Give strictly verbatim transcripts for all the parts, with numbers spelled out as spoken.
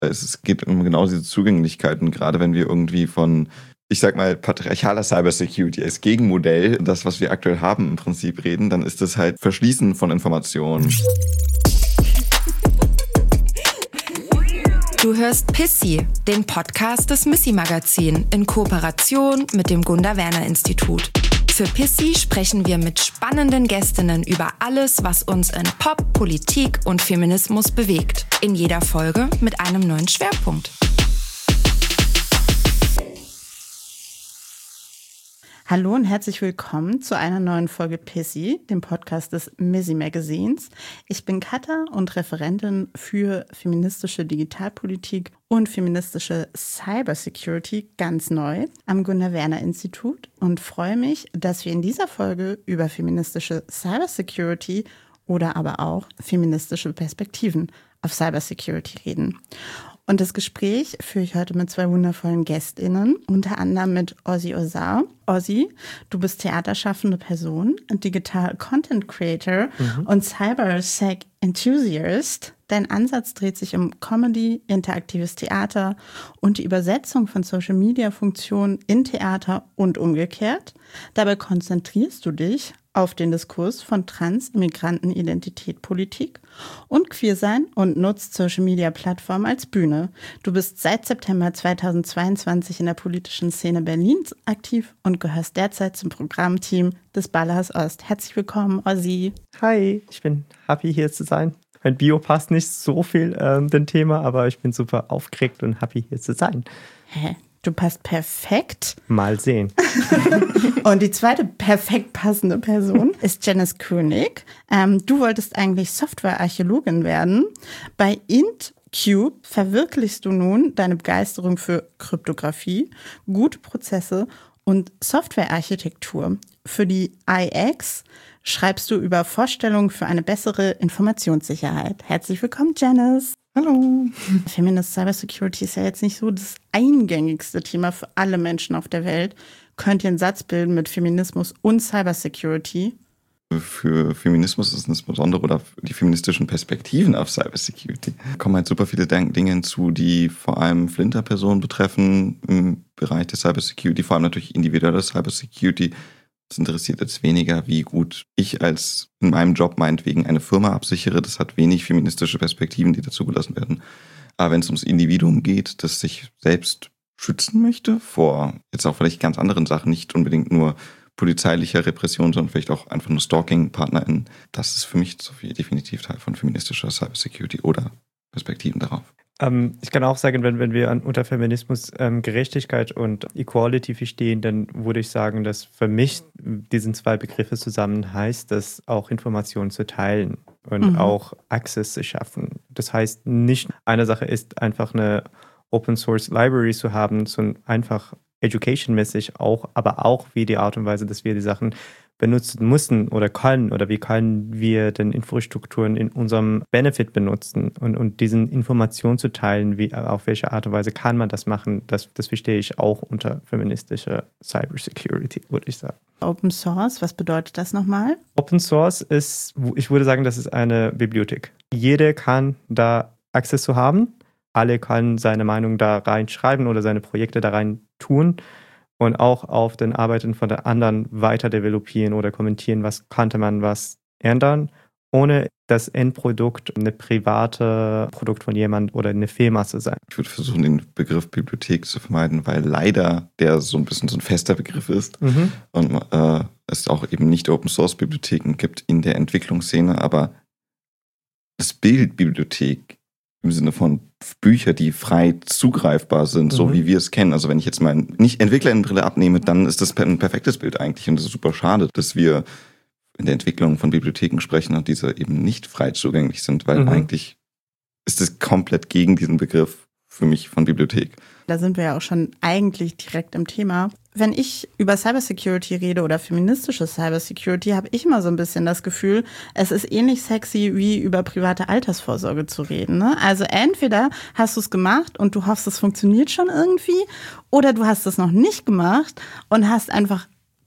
Es geht um genau diese Zugänglichkeiten, gerade wenn wir irgendwie von, ich sag mal, patriarchaler Cybersecurity als Gegenmodell, das, was wir aktuell haben, im Prinzip reden, dann ist das halt Verschließen von Informationen. Du hörst Pissy, den Podcast des Missy-Magazin in Kooperation mit dem Gunda-Werner-Institut. Für Pissy sprechen wir mit spannenden Gästinnen über alles, was uns in Pop, Politik und Feminismus bewegt. In jeder Folge mit einem neuen Schwerpunkt. Hallo und herzlich willkommen zu einer neuen Folge Pissy, dem Podcast des Missy Magazins. Ich bin Katha und Referentin für feministische Digitalpolitik und feministische Cybersecurity ganz neu am Gunda-Werner-Institut und freue mich, dass wir in dieser Folge über feministische Cybersecurity oder aber auch feministische Perspektiven auf Cybersecurity reden. Und das Gespräch führe ich heute mit zwei wundervollen GästInnen, unter anderem mit Ozzy Ozar. Ozzy, du bist theaterschaffende Person, Digital Content Creator mhm. und Cybersec Enthusiast. Dein Ansatz dreht sich um Comedy, interaktives Theater und die Übersetzung von Social-Media-Funktionen in Theater und umgekehrt. Dabei konzentrierst du dich auf den Diskurs von Trans-, Immigranten, Identität, Politik und Queersein und nutzt Social-Media-Plattformen als Bühne. Du bist seit September zweitausendzweiundzwanzig in der politischen Szene Berlins aktiv und gehörst derzeit zum Programmteam des Ballhaus Ost. Herzlich willkommen, Ozzy. Hi, ich bin happy, hier zu sein. Mein Bio passt nicht so viel ähm, dem Thema, aber ich bin super aufgeregt und happy, hier zu sein. Hä? Du passt perfekt. Mal sehen. Und die zweite perfekt passende Person ist Janice König. Ähm, du wolltest eigentlich Softwarearchäologin werden. Bei IntCube verwirklichst du nun deine Begeisterung für Kryptographie, gute Prozesse und Softwarearchitektur. Für die I X schreibst du über Vorstellungen für eine bessere Informationssicherheit. Herzlich willkommen, Janice. Hallo. Feminist Cybersecurity ist ja jetzt nicht so das eingängigste Thema für alle Menschen auf der Welt. Könnt ihr einen Satz bilden mit Feminismus und Cybersecurity? Für Feminismus ist es insbesondere oder die feministischen Perspektiven auf Cybersecurity. Da kommen halt super viele Dinge hinzu, die vor allem Flinterpersonen betreffen im Bereich der Cybersecurity, vor allem natürlich individuelle Cybersecurity. Es interessiert jetzt weniger, wie gut ich als in meinem Job meinetwegen eine Firma absichere. Das hat wenig feministische Perspektiven, die dazugelassen werden. Aber wenn es ums Individuum geht, das sich selbst schützen möchte vor jetzt auch vielleicht ganz anderen Sachen, nicht unbedingt nur polizeilicher Repression, sondern vielleicht auch einfach nur Stalking-PartnerInnen, das ist für mich so viel definitiv Teil von feministischer Cybersecurity oder Perspektiven darauf. Ähm, ich kann auch sagen, wenn, wenn wir an, unter Feminismus ähm, Gerechtigkeit und Equality verstehen, dann würde ich sagen, dass für mich diesen zwei Begriffe zusammen heißt, dass auch Informationen zu teilen und mhm. auch Access zu schaffen. Das heißt, nicht eine Sache ist, einfach eine Open-Source-Library zu haben, sondern einfach education-mäßig auch, aber auch wie die Art und Weise, dass wir die Sachen benutzen müssen oder können oder wie können wir denn Infrastrukturen in unserem Benefit benutzen und, und diesen Informationen zu teilen, wie, auf welche Art und Weise kann man das machen, das, das verstehe ich auch unter feministischer Cybersecurity, würde ich sagen. Open Source, was bedeutet das nochmal? Open Source ist, ich würde sagen, das ist eine Bibliothek. Jeder kann da Access zu haben, alle können seine Meinung da reinschreiben oder seine Projekte da rein tun. Und auch auf den Arbeiten von der anderen weiter developieren oder kommentieren, was könnte man was ändern, ohne das Endprodukt eine private Produkt von jemand oder eine Firma zu sein. Ich würde versuchen, den Begriff Bibliothek zu vermeiden, weil leider der so ein bisschen so ein fester Begriff ist mhm. und äh, es auch eben nicht Open-Source-Bibliotheken gibt in der Entwicklungsszene, aber das Bild Bibliothek im Sinne von Bücher, die frei zugreifbar sind, so mhm. wie wir es kennen. Also wenn ich jetzt mal nicht Entwicklerinnenbrille abnehme, dann ist das ein perfektes Bild eigentlich. Und es ist super schade, dass wir in der Entwicklung von Bibliotheken sprechen und diese eben nicht frei zugänglich sind, weil mhm. eigentlich ist es komplett gegen diesen Begriff für mich von Bibliothek. Da sind wir ja auch schon eigentlich direkt im Thema. Wenn ich über Cybersecurity rede oder feministische Cybersecurity, habe ich immer so ein bisschen das Gefühl, es ist ähnlich sexy wie über private Altersvorsorge zu reden. Ne? Also entweder hast du es gemacht und du hoffst, es funktioniert schon irgendwie, oder du hast es noch nicht gemacht und hast einfach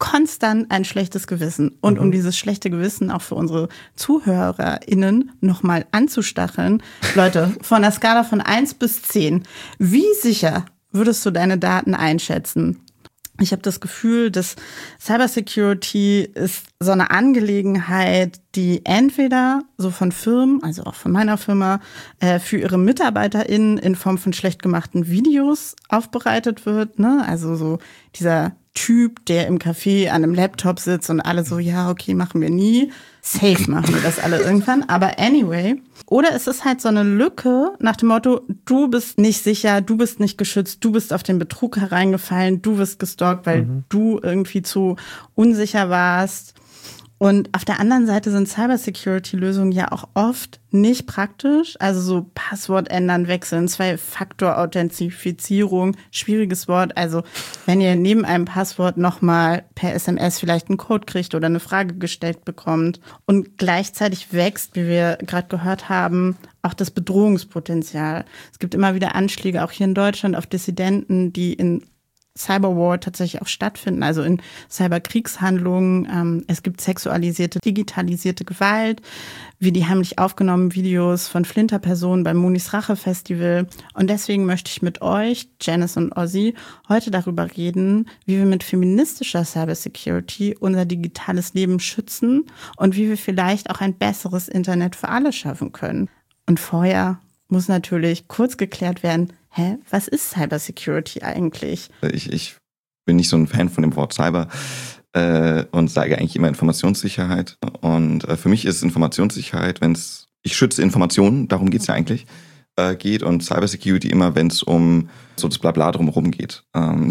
konstant ein schlechtes Gewissen. Und mhm. um dieses schlechte Gewissen auch für unsere ZuhörerInnen nochmal anzustacheln, Leute, von der Skala von eins bis zehn, wie sicher würdest du deine Daten einschätzen? Ich habe das Gefühl, dass Cybersecurity ist so eine Angelegenheit, die entweder so von Firmen, also auch von meiner Firma, äh, für ihre MitarbeiterInnen in Form von schlecht gemachten Videos aufbereitet wird, ne? Also so dieser Typ, der im Café an einem Laptop sitzt und alle so, ja, okay, machen wir nie. Safe machen wir das alle irgendwann. Aber anyway. Oder es ist halt so eine Lücke nach dem Motto, du bist nicht sicher, du bist nicht geschützt, du bist auf den Betrug hereingefallen, du wirst gestalkt, weil mhm. du irgendwie zu unsicher warst. Und auf der anderen Seite sind Cybersecurity-Lösungen ja auch oft nicht praktisch. Also so Passwort ändern, wechseln, Zwei-Faktor-Authentifizierung, schwieriges Wort. Also wenn ihr neben einem Passwort nochmal per S M S vielleicht einen Code kriegt oder eine Frage gestellt bekommt. Und gleichzeitig wächst, wie wir gerade gehört haben, auch das Bedrohungspotenzial. Es gibt immer wieder Anschläge, auch hier in Deutschland, auf Dissidenten, die in Cyberwar tatsächlich auch stattfinden, also in Cyberkriegshandlungen. Ähm, es gibt sexualisierte, digitalisierte Gewalt, wie die heimlich aufgenommenen Videos von Flinterpersonen beim Monis Rache Festival. Und deswegen möchte ich mit euch, Janice und Ozzy, heute darüber reden, wie wir mit feministischer Cybersecurity unser digitales Leben schützen und wie wir vielleicht auch ein besseres Internet für alle schaffen können. Und vorher muss natürlich kurz geklärt werden, hä, was ist Cybersecurity eigentlich? Ich, ich bin nicht so ein Fan von dem Wort Cyber äh, und sage eigentlich immer Informationssicherheit. Und äh, für mich ist Informationssicherheit, wenn es, ich schütze Informationen, darum geht's ja eigentlich, äh, geht, und Cybersecurity immer, wenn es um so das Blabla drumherum geht. Ähm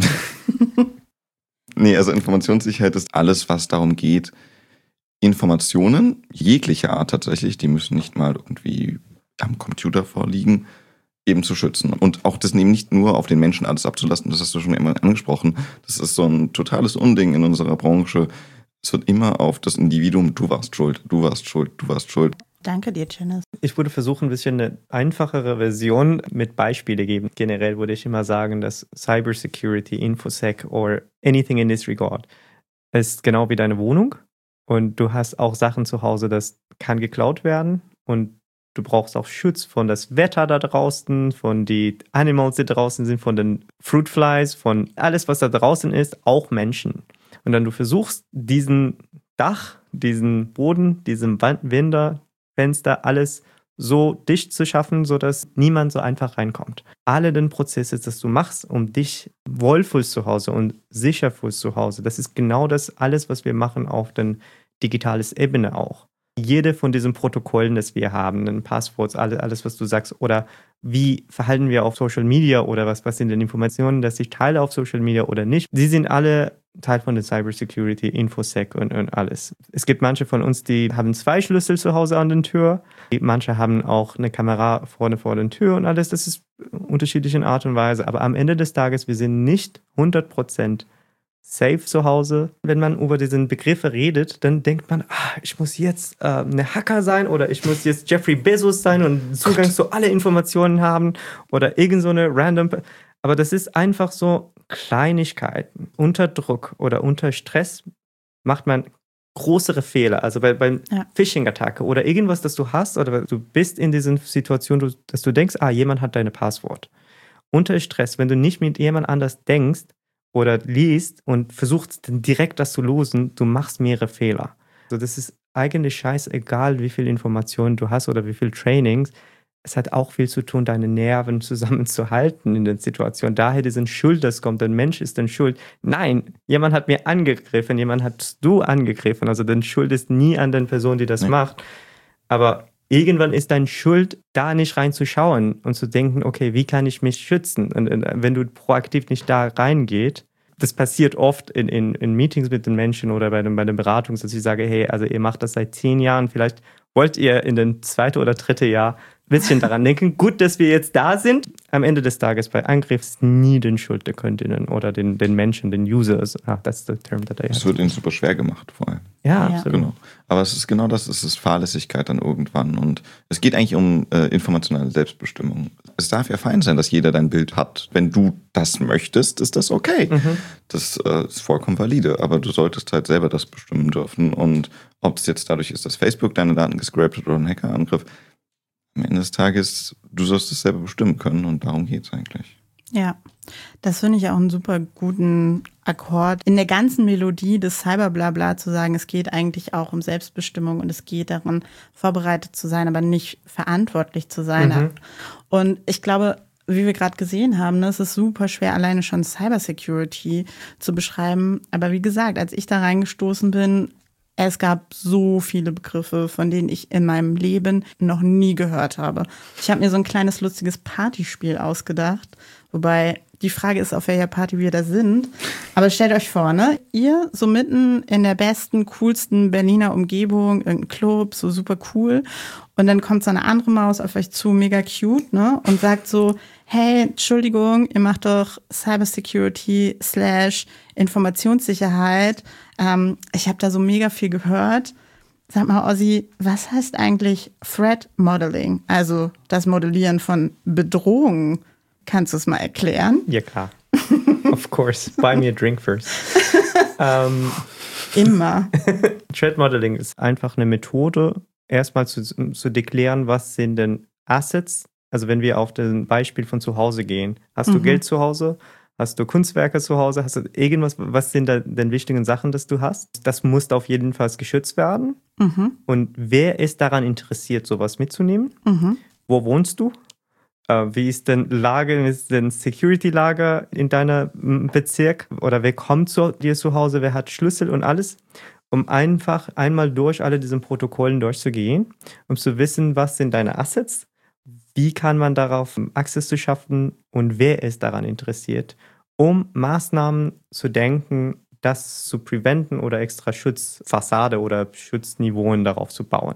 nee, also Informationssicherheit ist alles, was darum geht, Informationen jeglicher Art tatsächlich, die müssen nicht mal irgendwie am Computer vorliegen, eben zu schützen. Und auch das eben nicht nur auf den Menschen alles abzulassen, das hast du schon immer angesprochen. Das ist so ein totales Unding in unserer Branche. Es wird immer auf das Individuum, du warst schuld, du warst schuld, du warst schuld. Danke dir, Janice. Ich würde versuchen, ein bisschen eine einfachere Version mit Beispielen geben. Generell würde ich immer sagen, dass Cybersecurity, Infosec or anything in this regard ist genau wie deine Wohnung. Und du hast auch Sachen zu Hause, das kann geklaut werden. Und du brauchst auch Schutz von das Wetter da draußen, von die Animals, die draußen sind, von den Fruit Flies, von alles, was da draußen ist, auch Menschen. Und dann du versuchst, diesen Dach, diesen Boden, diesen Wände, Fenster, alles so dicht zu schaffen, sodass niemand so einfach reinkommt. Alle den Prozesse, das du machst, um dich wohlfühlst zu Hause und sicher fühlst zu Hause, das ist genau das alles, was wir machen auf der digitalen Ebene auch. Jede von diesen Protokollen, das wir haben, den Passworts, alles, alles, was du sagst, oder wie verhalten wir auf Social Media oder was, was sind denn Informationen, dass ich teile auf Social Media oder nicht, sie sind alle Teil von der Cybersecurity, Infosec und, und alles. Es gibt manche von uns, die haben zwei Schlüssel zu Hause an der Tür, manche haben auch eine Kamera vorne vor der Tür und alles, das ist unterschiedlich in Art und Weise, aber am Ende des Tages, wir sind nicht hundert Prozent safe zu Hause. Wenn man über diesen Begriffe redet, dann denkt man, ah, ich muss jetzt äh, eine Hacker sein oder ich muss jetzt Jeffrey Bezos sein und Zugang Gott. zu alle Informationen haben oder irgend so eine random... Aber das ist einfach so Kleinigkeiten. Unter Druck oder unter Stress macht man größere Fehler. Also bei, beim ja. Phishing-Attacke oder irgendwas, das du hast oder du bist in dieser Situation, dass du denkst, ah, jemand hat deine Passwort. Unter Stress, wenn du nicht mit jemand anders denkst, oder liest und versuchst direkt das zu lösen, du machst mehrere Fehler. Also das ist eigentlich scheißegal, wie viel Informationen du hast oder wie viel Trainings. Es hat auch viel zu tun, deine Nerven zusammenzuhalten in der Situation. Daher diesen Schuld, das kommt, der Mensch ist dann schuld. Nein, jemand hat mir angegriffen, jemand hat du angegriffen. Also die Schuld ist nie an den Person, die das nee. macht. Aber irgendwann ist deine Schuld, da nicht reinzuschauen und zu denken, okay, wie kann ich mich schützen? Und wenn du proaktiv nicht da reingehst, das passiert oft in, in, in Meetings mit den Menschen oder bei, den, bei den Beratungen, dass ich sage, hey, also ihr macht das seit zehn Jahren, vielleicht wollt ihr in den zweiten oder dritten Jahr bisschen daran denken. Gut, dass wir jetzt da sind. Am Ende des Tages bei Angriffs nie den Schuld der Kundinnen oder den, den Menschen, den Users. Ah, that's the term that I have. Es wird ihnen super schwer gemacht, vor allem. Ja, ja, absolut. Genau. Aber es ist genau das, es ist Fahrlässigkeit dann irgendwann. Und es geht eigentlich um äh, informationelle Selbstbestimmung. Es darf ja fein sein, dass jeder dein Bild hat. Wenn du das möchtest, ist das okay. Mhm. Das äh, ist vollkommen valide. Aber du solltest halt selber das bestimmen dürfen. Und ob es jetzt dadurch ist, dass Facebook deine Daten gescrapt hat oder ein Hackerangriff, am Ende des Tages, du sollst es selber bestimmen können. Und darum geht es eigentlich. Ja, das finde ich auch einen super guten Akkord. In der ganzen Melodie des Cyberblabla zu sagen, es geht eigentlich auch um Selbstbestimmung und es geht darum, vorbereitet zu sein, aber nicht verantwortlich zu sein. Mhm. Und ich glaube, wie wir gerade gesehen haben, es ist super schwer, alleine schon Cybersecurity zu beschreiben. Aber wie gesagt, als ich da reingestoßen bin, es gab so viele Begriffe, von denen ich in meinem Leben noch nie gehört habe. Ich habe mir so ein kleines lustiges Partyspiel ausgedacht, wobei die Frage ist, auf welcher Party wir da sind. Aber stellt euch vor, ne? Ihr so mitten in der besten, coolsten Berliner Umgebung, irgendein Club, so super cool. Und dann kommt so eine andere Maus auf euch zu, mega cute, ne? Und sagt so, hey, Entschuldigung, ihr macht doch Cybersecurity slash Informationssicherheit. Ähm, ich habe da so mega viel gehört. Sag mal, Ozzy, was heißt eigentlich Threat Modeling? Also das Modellieren von Bedrohungen. Kannst du es mal erklären? Ja, klar. Of course. Buy me a drink first. um, Immer. Threat Modeling ist einfach eine Methode, erstmal zu, zu deklären, was sind denn Assets. Also wenn wir auf das Beispiel von zu Hause gehen. Hast du mhm. Geld zu Hause? Hast du Kunstwerke zu Hause? Hast du irgendwas? Was sind da denn wichtigen Sachen, dass du hast? Das muss auf jeden Fall geschützt werden. Mhm. Und wer ist daran interessiert, sowas mitzunehmen? Mhm. Wo wohnst du? Wie ist denn Lage, ist denn Security-Lage in deinem Bezirk? Oder wer kommt zu dir zu Hause? Wer hat Schlüssel und alles? Um einfach einmal durch alle diese Protokollen durchzugehen, um zu wissen, was sind deine Assets? Wie kann man darauf Access zu schaffen und wer ist daran interessiert, um Maßnahmen zu denken, das zu preventen oder extra Schutzfassade oder Schutzniveauen darauf zu bauen.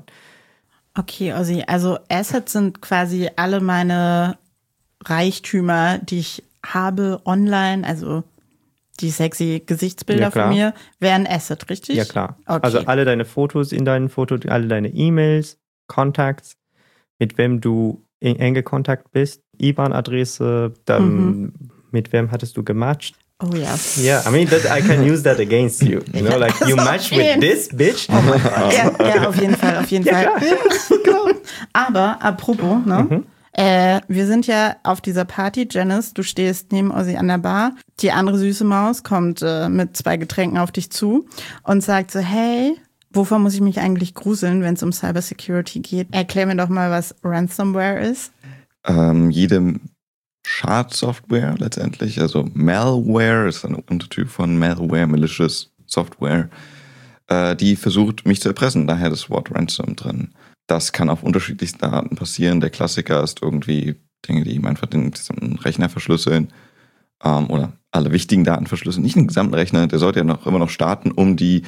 Okay, Ozzy, also Assets sind quasi alle meine Reichtümer, die ich habe online, also die sexy Gesichtsbilder ja, von mir, wären Asset, richtig? Ja, klar. Okay. Also alle deine Fotos in deinen Fotos, alle deine E-Mails, Contacts, mit wem du in enge Kontakt bist, I B A N-Adresse, dann mhm. mit wem hattest du gematcht. Oh yes. Yeah, I mean, that, I can use that against you. You know, like you match with this bitch. Oh mein Gott. Ja, ja, auf jeden Fall, auf jeden ja, Fall. Klar. Aber apropos, ne? Mhm. Äh, wir sind ja auf dieser Party, Janice, du stehst neben Ozzy an der Bar. Die andere süße Maus kommt äh, mit zwei Getränken auf dich zu und sagt so, hey, wovor muss ich mich eigentlich gruseln, wenn es um Cybersecurity geht? Erklär mir doch mal, was Ransomware ist. Ähm, jede Schadsoftware letztendlich, also Malware ist ein Untertyp von Malware, malicious Software, äh, die versucht, mich zu erpressen. Daher das Wort Ransom drin. Das kann auf unterschiedlichsten Arten passieren. Der Klassiker ist irgendwie Dinge, die ihm einfach den gesamten Rechner verschlüsseln ähm, oder alle wichtigen Daten verschlüsseln. Nicht den gesamten Rechner, der sollte ja noch immer noch starten, um die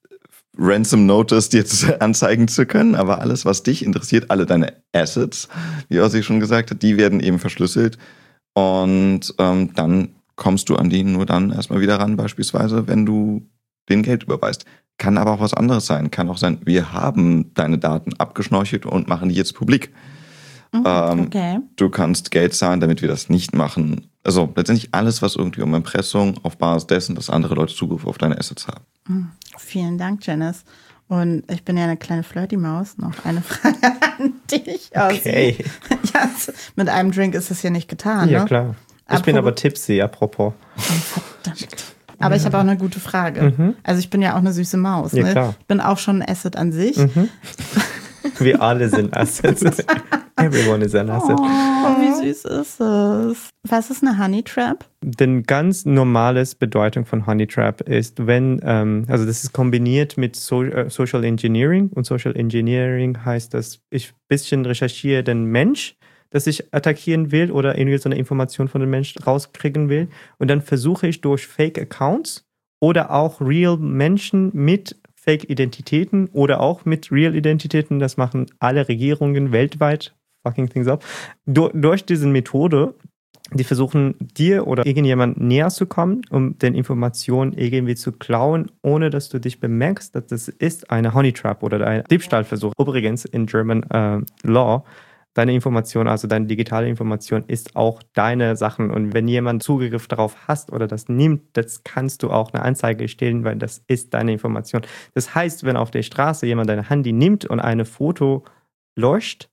Ransom Notice dir anzeigen zu können, aber alles, was dich interessiert, alle deine Assets, wie Ozzy schon gesagt hat, die werden eben verschlüsselt und ähm, dann kommst du an die nur dann erstmal wieder ran, beispielsweise, wenn du den Geld überweist. Kann aber auch was anderes sein. Kann auch sein, wir haben deine Daten abgeschnorchelt und machen die jetzt publik. Mhm, okay. Ähm, du kannst Geld zahlen, damit wir das nicht machen. Also letztendlich alles, was irgendwie um Erpressung auf Basis dessen, dass andere Leute Zugriff auf deine Assets haben. Mhm. Vielen Dank, Janice. Und ich bin ja eine kleine Flirty-Maus. Noch eine Frage an dich. Okay. Ja, mit einem Drink ist es ja nicht getan. Ja, ne? klar. Ich apropos, bin aber tipsy, apropos. Oh, verdammt. Aber ich habe auch eine gute Frage. Mhm. Also ich bin ja auch eine süße Maus. Ja, ne? klar. Ich bin auch schon ein Asset an sich. Mhm. Wir alle sind Assets. Everyone is an asset. Oh, wie süß ist es. Was ist eine Honey Trap? Die ganz normales Bedeutung von Honey Trap ist, wenn, ähm, also das ist kombiniert mit so, äh, Social Engineering. Und Social Engineering heißt, dass ich ein bisschen recherchiere den Mensch, das ich attackieren will oder irgendwie so eine Information von dem Mensch rauskriegen will. Und dann versuche ich durch Fake-Accounts oder auch real Menschen mit Fake-Identitäten oder auch mit Real-Identitäten, das machen alle Regierungen weltweit fucking things up. Du, durch diese Methode, die versuchen, dir oder irgendjemand näher zu kommen, um den Informationen irgendwie zu klauen, ohne dass du dich bemerkst, dass das ist eine Honey Trap oder ein Diebstahlversuch. Übrigens in German äh, Law, deine Information, also deine digitale Information, ist auch deine Sachen. Und wenn jemand Zugriff darauf hast oder das nimmt, das kannst du auch eine Anzeige stellen, weil das ist deine Information. Das heißt, wenn auf der Straße jemand dein Handy nimmt und ein Foto löscht,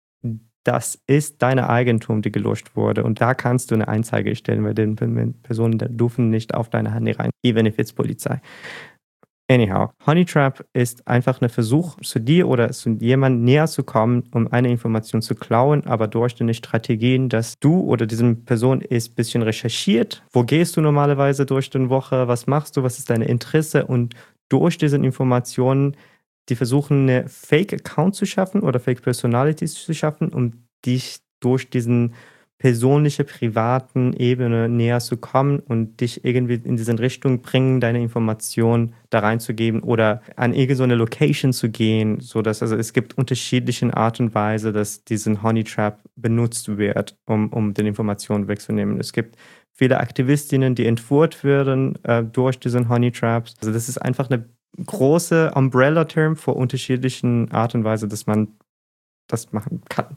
das ist deine Eigentum, die gelöscht wurde. Und da kannst du eine Anzeige stellen, weil die Personen dürfen nicht auf deine Handy rein, even if it's Polizei. Anyhow, Honey Trap ist einfach ein Versuch, zu dir oder zu jemandem näher zu kommen, um eine Information zu klauen, aber durch deine Strategien, dass du oder diese Person ist ein bisschen recherchiert. Wo gehst du normalerweise durch die Woche? Was machst du? Was ist deine Interesse? Und durch diese Informationen, die versuchen, eine Fake-Account zu schaffen oder Fake-Personalities zu schaffen, um dich durch diesen persönliche, privaten Ebene näher zu kommen und dich irgendwie in diese Richtung bringen, deine Informationen da reinzugeben oder an irgendeine Location zu gehen, sodass, also es gibt unterschiedliche Art und Weise, dass diesen Honey Trap benutzt wird, um, um die Informationen wegzunehmen. Es gibt viele Aktivistinnen, die entführt werden äh, durch diesen Honey Traps. Also das ist einfach eine große Umbrella-Term für unterschiedlichen Art und Weise, dass man das machen kann.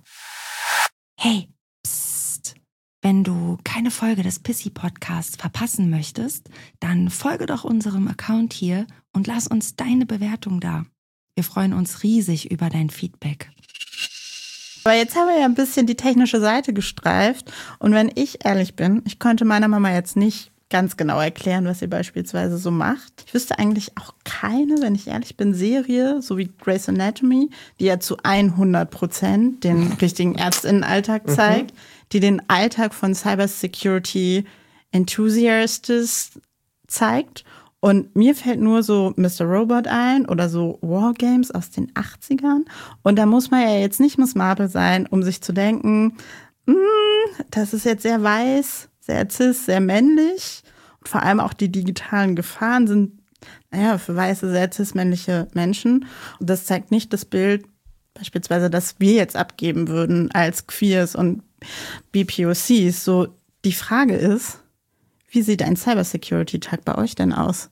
Hey, psst. Wenn du keine Folge des Pissy-Podcasts verpassen möchtest, dann folge doch unserem Account hier und lass uns deine Bewertung da. Wir freuen uns riesig über dein Feedback. Aber jetzt haben wir ja ein bisschen die technische Seite gestreift. Und wenn ich ehrlich bin, ich konnte meiner Mama jetzt nicht ganz genau erklären, was sie beispielsweise so macht. Ich wüsste eigentlich auch keine, wenn ich ehrlich bin, Serie, so wie Grey's Anatomy, die ja zu hundert Prozent den richtigen Ärztinnenalltag zeigt, mhm. die den Alltag von Cybersecurity Enthusiasts zeigt. Und mir fällt nur so Mister Robot ein oder so Wargames aus den achtzigern. Und da muss man ja jetzt nicht Miss Marple sein, um sich zu denken, das ist jetzt sehr weiß, sehr cis, sehr männlich. Und vor allem auch die digitalen Gefahren sind, naja, für weiße, sehr cis-männliche Menschen. Und das zeigt nicht das Bild, beispielsweise, das wir jetzt abgeben würden als Queers und B P O Cs. So, die Frage ist, wie sieht ein Cybersecurity-Tag bei euch denn aus?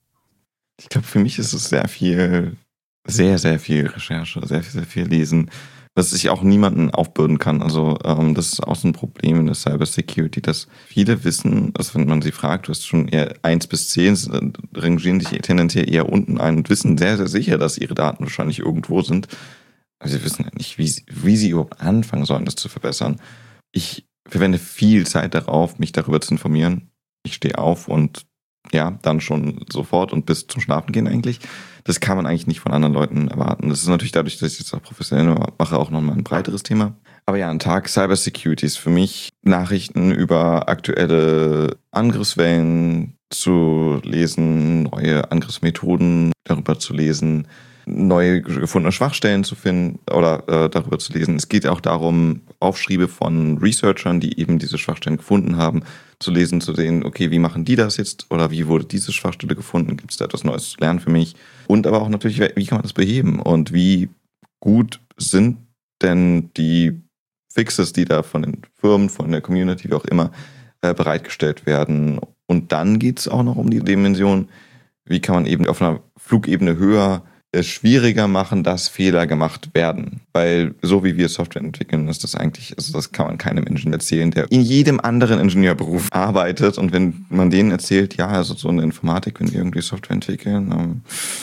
Ich glaube, für mich ist es sehr viel, sehr, sehr viel Recherche, sehr, sehr viel Lesen, was ich auch niemanden aufbürden kann. Also ähm, das ist auch so ein Problem in der Cybersecurity, dass viele wissen, also wenn man sie fragt, du hast schon eher eins bis zehn, rangieren sich tendenziell eher unten ein und wissen sehr, sehr sicher, dass ihre Daten wahrscheinlich irgendwo sind. Aber sie wissen nicht, wie, wie sie überhaupt anfangen sollen, das zu verbessern. Ich verwende viel Zeit darauf, mich darüber zu informieren. Ich stehe auf und ja, dann schon sofort und bis zum Schlafen gehen eigentlich. Das kann man eigentlich nicht von anderen Leuten erwarten. Das ist natürlich dadurch, dass ich jetzt auch professionell mache, auch nochmal ein breiteres Thema. Aber ja, ein Tag Cybersecurity ist für mich Nachrichten über aktuelle Angriffswellen zu lesen, neue Angriffsmethoden darüber zu lesen, neue gefundene Schwachstellen zu finden oder äh, darüber zu lesen. Es geht auch darum, Aufschriebe von Researchern, die eben diese Schwachstellen gefunden haben, zu lesen, zu sehen, okay, wie machen die das jetzt oder wie wurde diese Schwachstelle gefunden? Gibt es da etwas Neues zu lernen für mich? Und aber auch natürlich, wie kann man das beheben und wie gut sind denn die Fixes, die da von den Firmen, von der Community, wie auch immer, äh, bereitgestellt werden. Und dann geht es auch noch um die Dimension, wie kann man eben auf einer Flugebene höher es schwieriger machen, dass Fehler gemacht werden. Weil so wie wir Software entwickeln, ist das eigentlich, also das kann man keinem Ingenieur erzählen, der in jedem anderen Ingenieurberuf arbeitet. Und wenn man denen erzählt, ja, also so eine Informatik, wenn wir irgendwie Software entwickeln, ähm,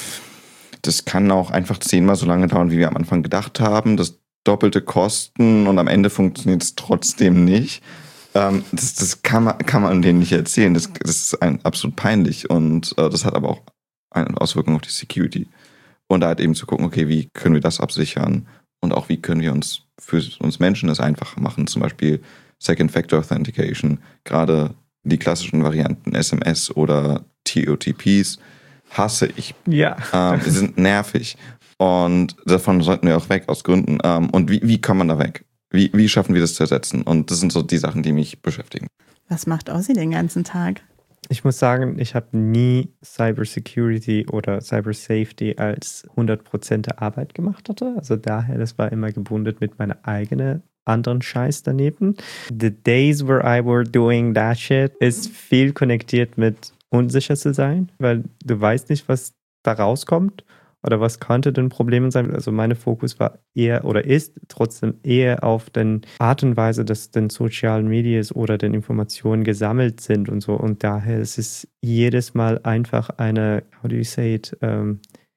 das kann auch einfach zehnmal so lange dauern, wie wir am Anfang gedacht haben. Das doppelte Kosten und am Ende funktioniert es trotzdem nicht. Ähm, das das kann, man, kann man denen nicht erzählen. Das, das ist ein, absolut peinlich. Und äh, das hat aber auch eine Auswirkung auf die Security. Und da halt eben zu gucken, okay, wie können wir das absichern und auch wie können wir uns für uns Menschen es einfacher machen, zum Beispiel Second Factor Authentication, gerade die klassischen Varianten S M S oder T O T Ps hasse ich. Ja. Ähm, die sind nervig und davon sollten wir auch weg aus Gründen. Ähm, und wie, wie kann man da weg? Wie, wie schaffen wir das zu ersetzen? Und das sind so die Sachen, die mich beschäftigen. Was macht Ossi den ganzen Tag? Ich muss sagen, ich habe nie Cybersecurity oder Cybersafety als hundert Prozent der Arbeit gemacht hatte. Also daher, das war immer gebunden mit meiner eigenen anderen Scheiß daneben. The days where I were doing that shit ist viel konnektiert mit unsicher zu sein, weil du weißt nicht, was da rauskommt oder was könnte denn Probleme sein. Also mein Fokus war eher oder ist trotzdem eher auf den Art und Weise, dass den sozialen Medias oder den Informationen gesammelt sind und so. Und daher ist es jedes Mal einfach eine, how do you say it, um,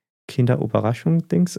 Kinderüberraschung-Dings?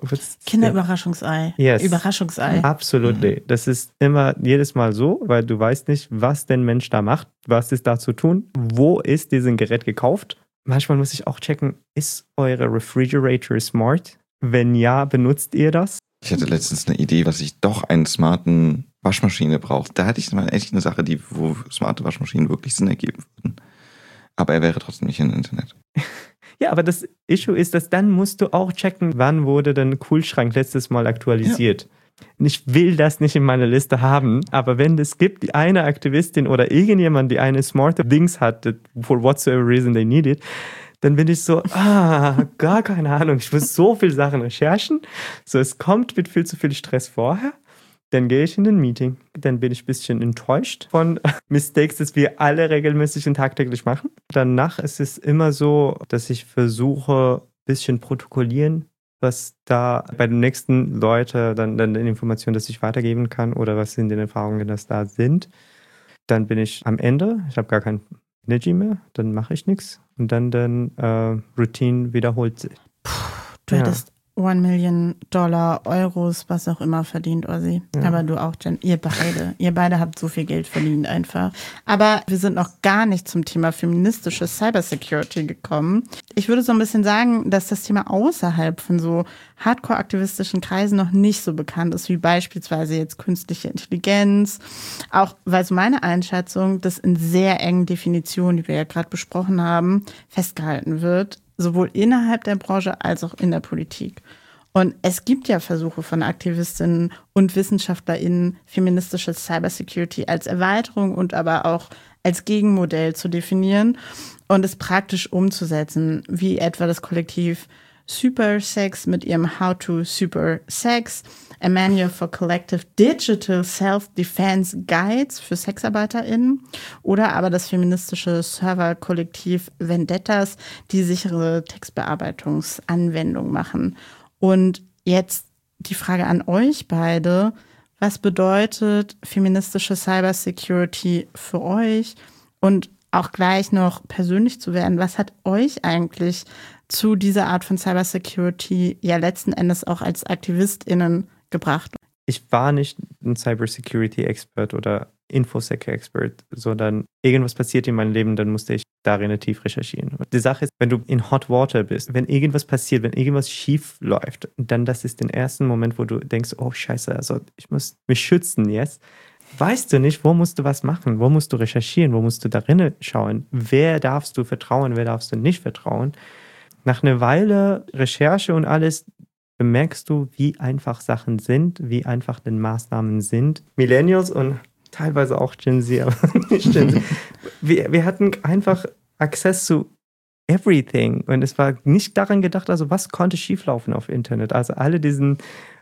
Kinderüberraschungsei. Yes. Überraschungsei. Absolutely. Mhm. Das ist immer jedes Mal so, weil du weißt nicht, was der Mensch da macht, was ist da zu tun, wo ist dieses Gerät gekauft. Manchmal muss ich auch checken, ist eure Refrigerator smart? Wenn ja, benutzt ihr das? Ich hatte letztens eine Idee, was ich doch einen smarten Waschmaschine brauche. Da hatte ich mal echt eine Sache, die, wo smarte Waschmaschinen wirklich Sinn ergeben würden. Aber er wäre trotzdem nicht im Internet. Ja, aber das Issue ist, dass dann musst du auch checken, wann wurde der Kühlschrank letztes Mal aktualisiert. Ja. Ich will das nicht in meiner Liste haben, aber wenn es gibt, die eine Aktivistin oder irgendjemand, die eine smarte Dings hat, for whatsoever reason they need it, dann bin ich so, ah, gar keine Ahnung, ich muss so viele Sachen recherchen. So, es kommt mit viel zu viel Stress vorher. Dann gehe ich in den Meeting. Dann bin ich ein bisschen enttäuscht von Mistakes, die wir alle regelmäßig und tagtäglich machen. Danach ist es immer so, dass ich versuche, ein bisschen protokollieren, was da bei den nächsten Leuten dann, dann in Informationen, dass ich weitergeben kann oder was sind die Erfahrungen, dass da sind. Dann bin ich am Ende. Ich habe gar kein Energy mehr. Dann mache ich nichts. Und dann dann äh, Routine wiederholt sich. Puh, du ja. hättest One Million Dollar, Euros, was auch immer verdient, Ossi. Ja. Aber du auch, Jen. Ihr beide. Ihr beide habt so viel Geld verdient einfach. Aber wir sind noch gar nicht zum Thema feministische Cybersecurity gekommen. Ich würde so ein bisschen sagen, dass das Thema außerhalb von so hardcore-aktivistischen Kreisen noch nicht so bekannt ist, wie beispielsweise jetzt künstliche Intelligenz. Auch weil so meine Einschätzung, das in sehr engen Definitionen, die wir ja gerade besprochen haben, festgehalten wird, sowohl innerhalb der Branche als auch in der Politik. Und es gibt ja Versuche von Aktivistinnen und WissenschaftlerInnen, feministische Cybersecurity als Erweiterung und aber auch als Gegenmodell zu definieren und es praktisch umzusetzen, wie etwa das Kollektiv Supersex mit ihrem How to Super Sex, a Manual for Collective Digital Self-Defense Guides für SexarbeiterInnen oder aber das feministische Serverkollektiv Vendettas, die sichere Textbearbeitungsanwendungen machen. Und jetzt die Frage an euch beide, was bedeutet feministische Cybersecurity für euch? Und auch gleich noch persönlich zu werden, was hat euch eigentlich zu dieser Art von Cybersecurity ja letzten Endes auch als AktivistInnen gebracht? Ich war nicht ein Cybersecurity-Expert oder Infosec-Expert, sondern irgendwas passiert in meinem Leben, dann musste ich darin tief recherchieren. Die Sache ist, wenn du in Hot Water bist, wenn irgendwas passiert, wenn irgendwas schief läuft, dann das ist der erste Moment, wo du denkst, oh scheiße, also ich muss mich schützen jetzt. Weißt du nicht, wo musst du was machen, wo musst du recherchieren, wo musst du darin schauen, wer darfst du vertrauen, wer darfst du nicht vertrauen. Nach einer Weile Recherche und alles bemerkst du, wie einfach Sachen sind, wie einfach die Maßnahmen sind. Millennials und teilweise auch Gen Z, aber nicht Gen Z. Wir, wir hatten einfach Access zu everything und es war nicht daran gedacht, also was konnte schieflaufen auf Internet. Also alle diesen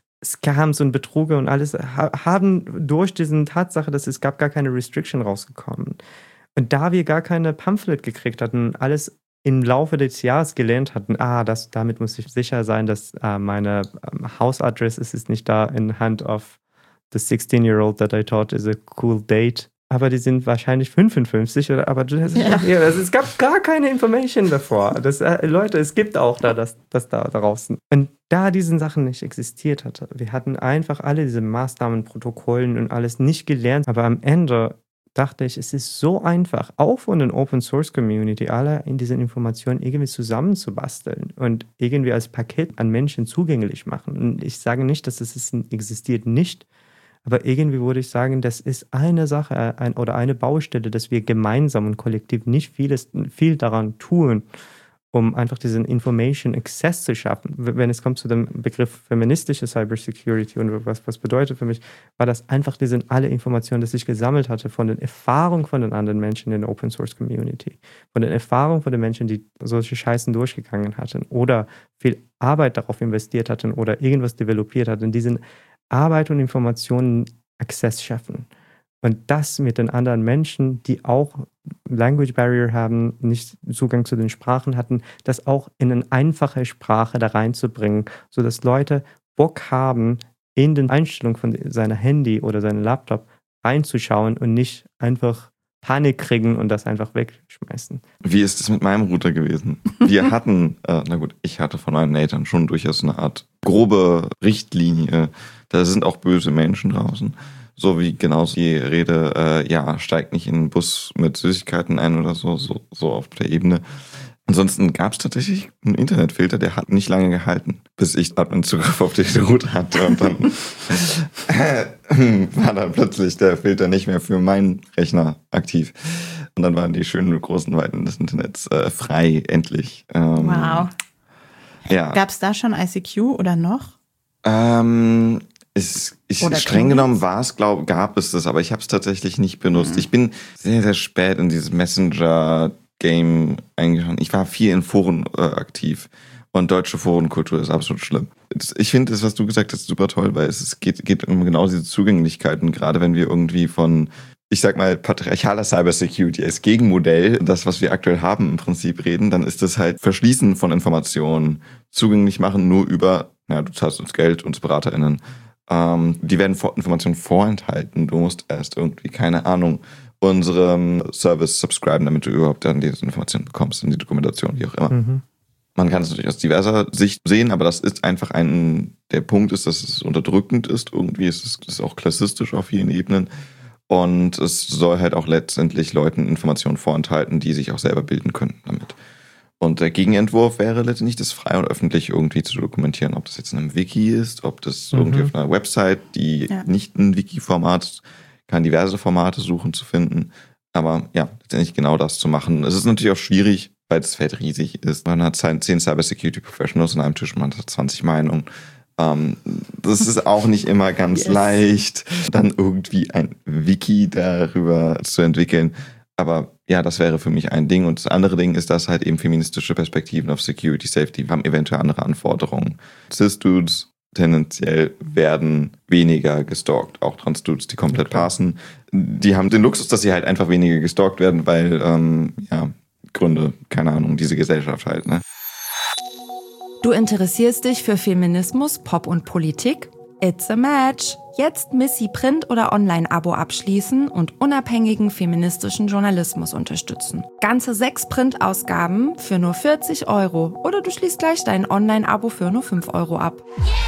Scams und Betruge und alles haben durch diese Tatsache, dass es gab gar keine Restriction rausgekommen. Und da wir gar keine Pamphlet gekriegt hatten, alles im Laufe des Jahres gelernt hatten, ah, das, damit muss ich sicher sein, dass äh, meine ähm, Hausadress ist, ist nicht da in hand of the sixteen-year-old that I thought is a cool date. Aber die sind wahrscheinlich fünfundfünfzig, oder, aber das, ja. Ja, also es gab gar keine Information davor. Das, äh, Leute, es gibt auch da das, das da draußen. Und da diese Sachen nicht existiert hatte, wir hatten einfach alle diese Maßnahmen, Protokollen und alles nicht gelernt, aber am Ende dachte ich, es ist so einfach, auch von der Open-Source-Community, alle in diesen Informationen irgendwie zusammenzubasteln und irgendwie als Paket an Menschen zugänglich machen. Und ich sage nicht, dass es existiert nicht, aber irgendwie würde ich sagen, das ist eine Sache ein, oder eine Baustelle, dass wir gemeinsam und kollektiv nicht vieles, viel daran tun, um einfach diesen Information Access zu schaffen. Wenn es kommt zu dem Begriff feministische Cybersecurity und was, was bedeutet für mich, war das einfach, die sind alle Informationen, die ich gesammelt hatte von den Erfahrungen von den anderen Menschen in der Open Source Community, von den Erfahrungen von den Menschen, die solche Scheißen durchgegangen hatten oder viel Arbeit darauf investiert hatten oder irgendwas developiert hatten. Diese Arbeit und Informationen Access schaffen. Und das mit den anderen Menschen, die auch Language Barrier haben, nicht Zugang zu den Sprachen hatten, das auch in eine einfache Sprache da reinzubringen, sodass Leute Bock haben, in den Einstellungen von seinem Handy oder seinem Laptop reinzuschauen und nicht einfach Panik kriegen und das einfach wegschmeißen. Wie ist es mit meinem Router gewesen? Wir hatten, äh, na gut, ich hatte von meinen Eltern schon durchaus eine Art grobe Richtlinie. Da sind auch böse Menschen draußen. So wie genauso die Rede, äh, ja, steigt nicht in den Bus mit Süßigkeiten ein oder so, so, so auf der Ebene. Ansonsten gab es tatsächlich einen Internetfilter, der hat nicht lange gehalten, bis ich Admin-Zugriff auf die Route hatte. Und dann war dann plötzlich der Filter nicht mehr für meinen Rechner aktiv. Und dann waren die schönen großen Weiten des Internets äh, frei, endlich. Ähm, wow. Ja. Gab es da schon I C Q oder noch? Ähm, ist, ich, Oder streng Tunis? genommen war es, glaube gab es das, aber ich habe es tatsächlich nicht benutzt. Mhm. Ich bin sehr, sehr spät in dieses Messenger Game eingeschaut. Ich war viel in Foren äh, aktiv und deutsche Forenkultur ist absolut schlimm. Ich finde das, was du gesagt hast, super toll, weil es geht, geht um genau diese Zugänglichkeiten, gerade wenn wir irgendwie von, ich sag mal, patriarchaler Cybersecurity als Gegenmodell, das, was wir aktuell haben, im Prinzip reden, dann ist das halt Verschließen von Informationen, zugänglich machen nur über, ja, du zahlst uns Geld, uns BeraterInnen. Ähm, die werden vor, Informationen vorenthalten. Du musst erst irgendwie, keine Ahnung, unserem Service subscriben, damit du überhaupt dann diese Informationen bekommst und die Dokumentation, wie auch immer. Mhm. Man kann es natürlich aus diverser Sicht sehen, aber das ist einfach ein, der Punkt ist, dass es unterdrückend ist. Irgendwie ist es ist auch klassistisch auf vielen Ebenen. Und es soll halt auch letztendlich Leuten Informationen vorenthalten, die sich auch selber bilden können damit. Und der Gegenentwurf wäre letztendlich, das frei und öffentlich irgendwie zu dokumentieren, ob das jetzt in einem Wiki ist, ob das mhm. irgendwie auf einer Website, die ja. nicht ein Wiki-Format, kann diverse Formate suchen zu finden. Aber ja, letztendlich genau das zu machen. Es ist natürlich auch schwierig, weil das Feld riesig ist. Man hat zehn Cybersecurity Professionals an einem Tisch, man hat zwanzig Meinungen. Ähm, das ist auch nicht immer ganz yes. leicht, dann irgendwie ein Wiki darüber zu entwickeln. Aber ja, das wäre für mich ein Ding. Und das andere Ding ist, dass halt eben feministische Perspektiven auf Security Safety haben eventuell andere Anforderungen. Cis-Dudes tendenziell werden weniger gestalkt. Auch Trans-Dudes, die komplett okay. passen. Die haben den Luxus, dass sie halt einfach weniger gestalkt werden, weil, ähm, ja, Gründe, keine Ahnung, diese Gesellschaft halt, ne? Du interessierst dich für Feminismus, Pop und Politik? It's a match! Jetzt Missy Print- oder Online-Abo abschließen und unabhängigen feministischen Journalismus unterstützen. Ganze sechs Print-Ausgaben für nur vierzig Euro oder du schließt gleich dein Online-Abo für nur fünf Euro ab.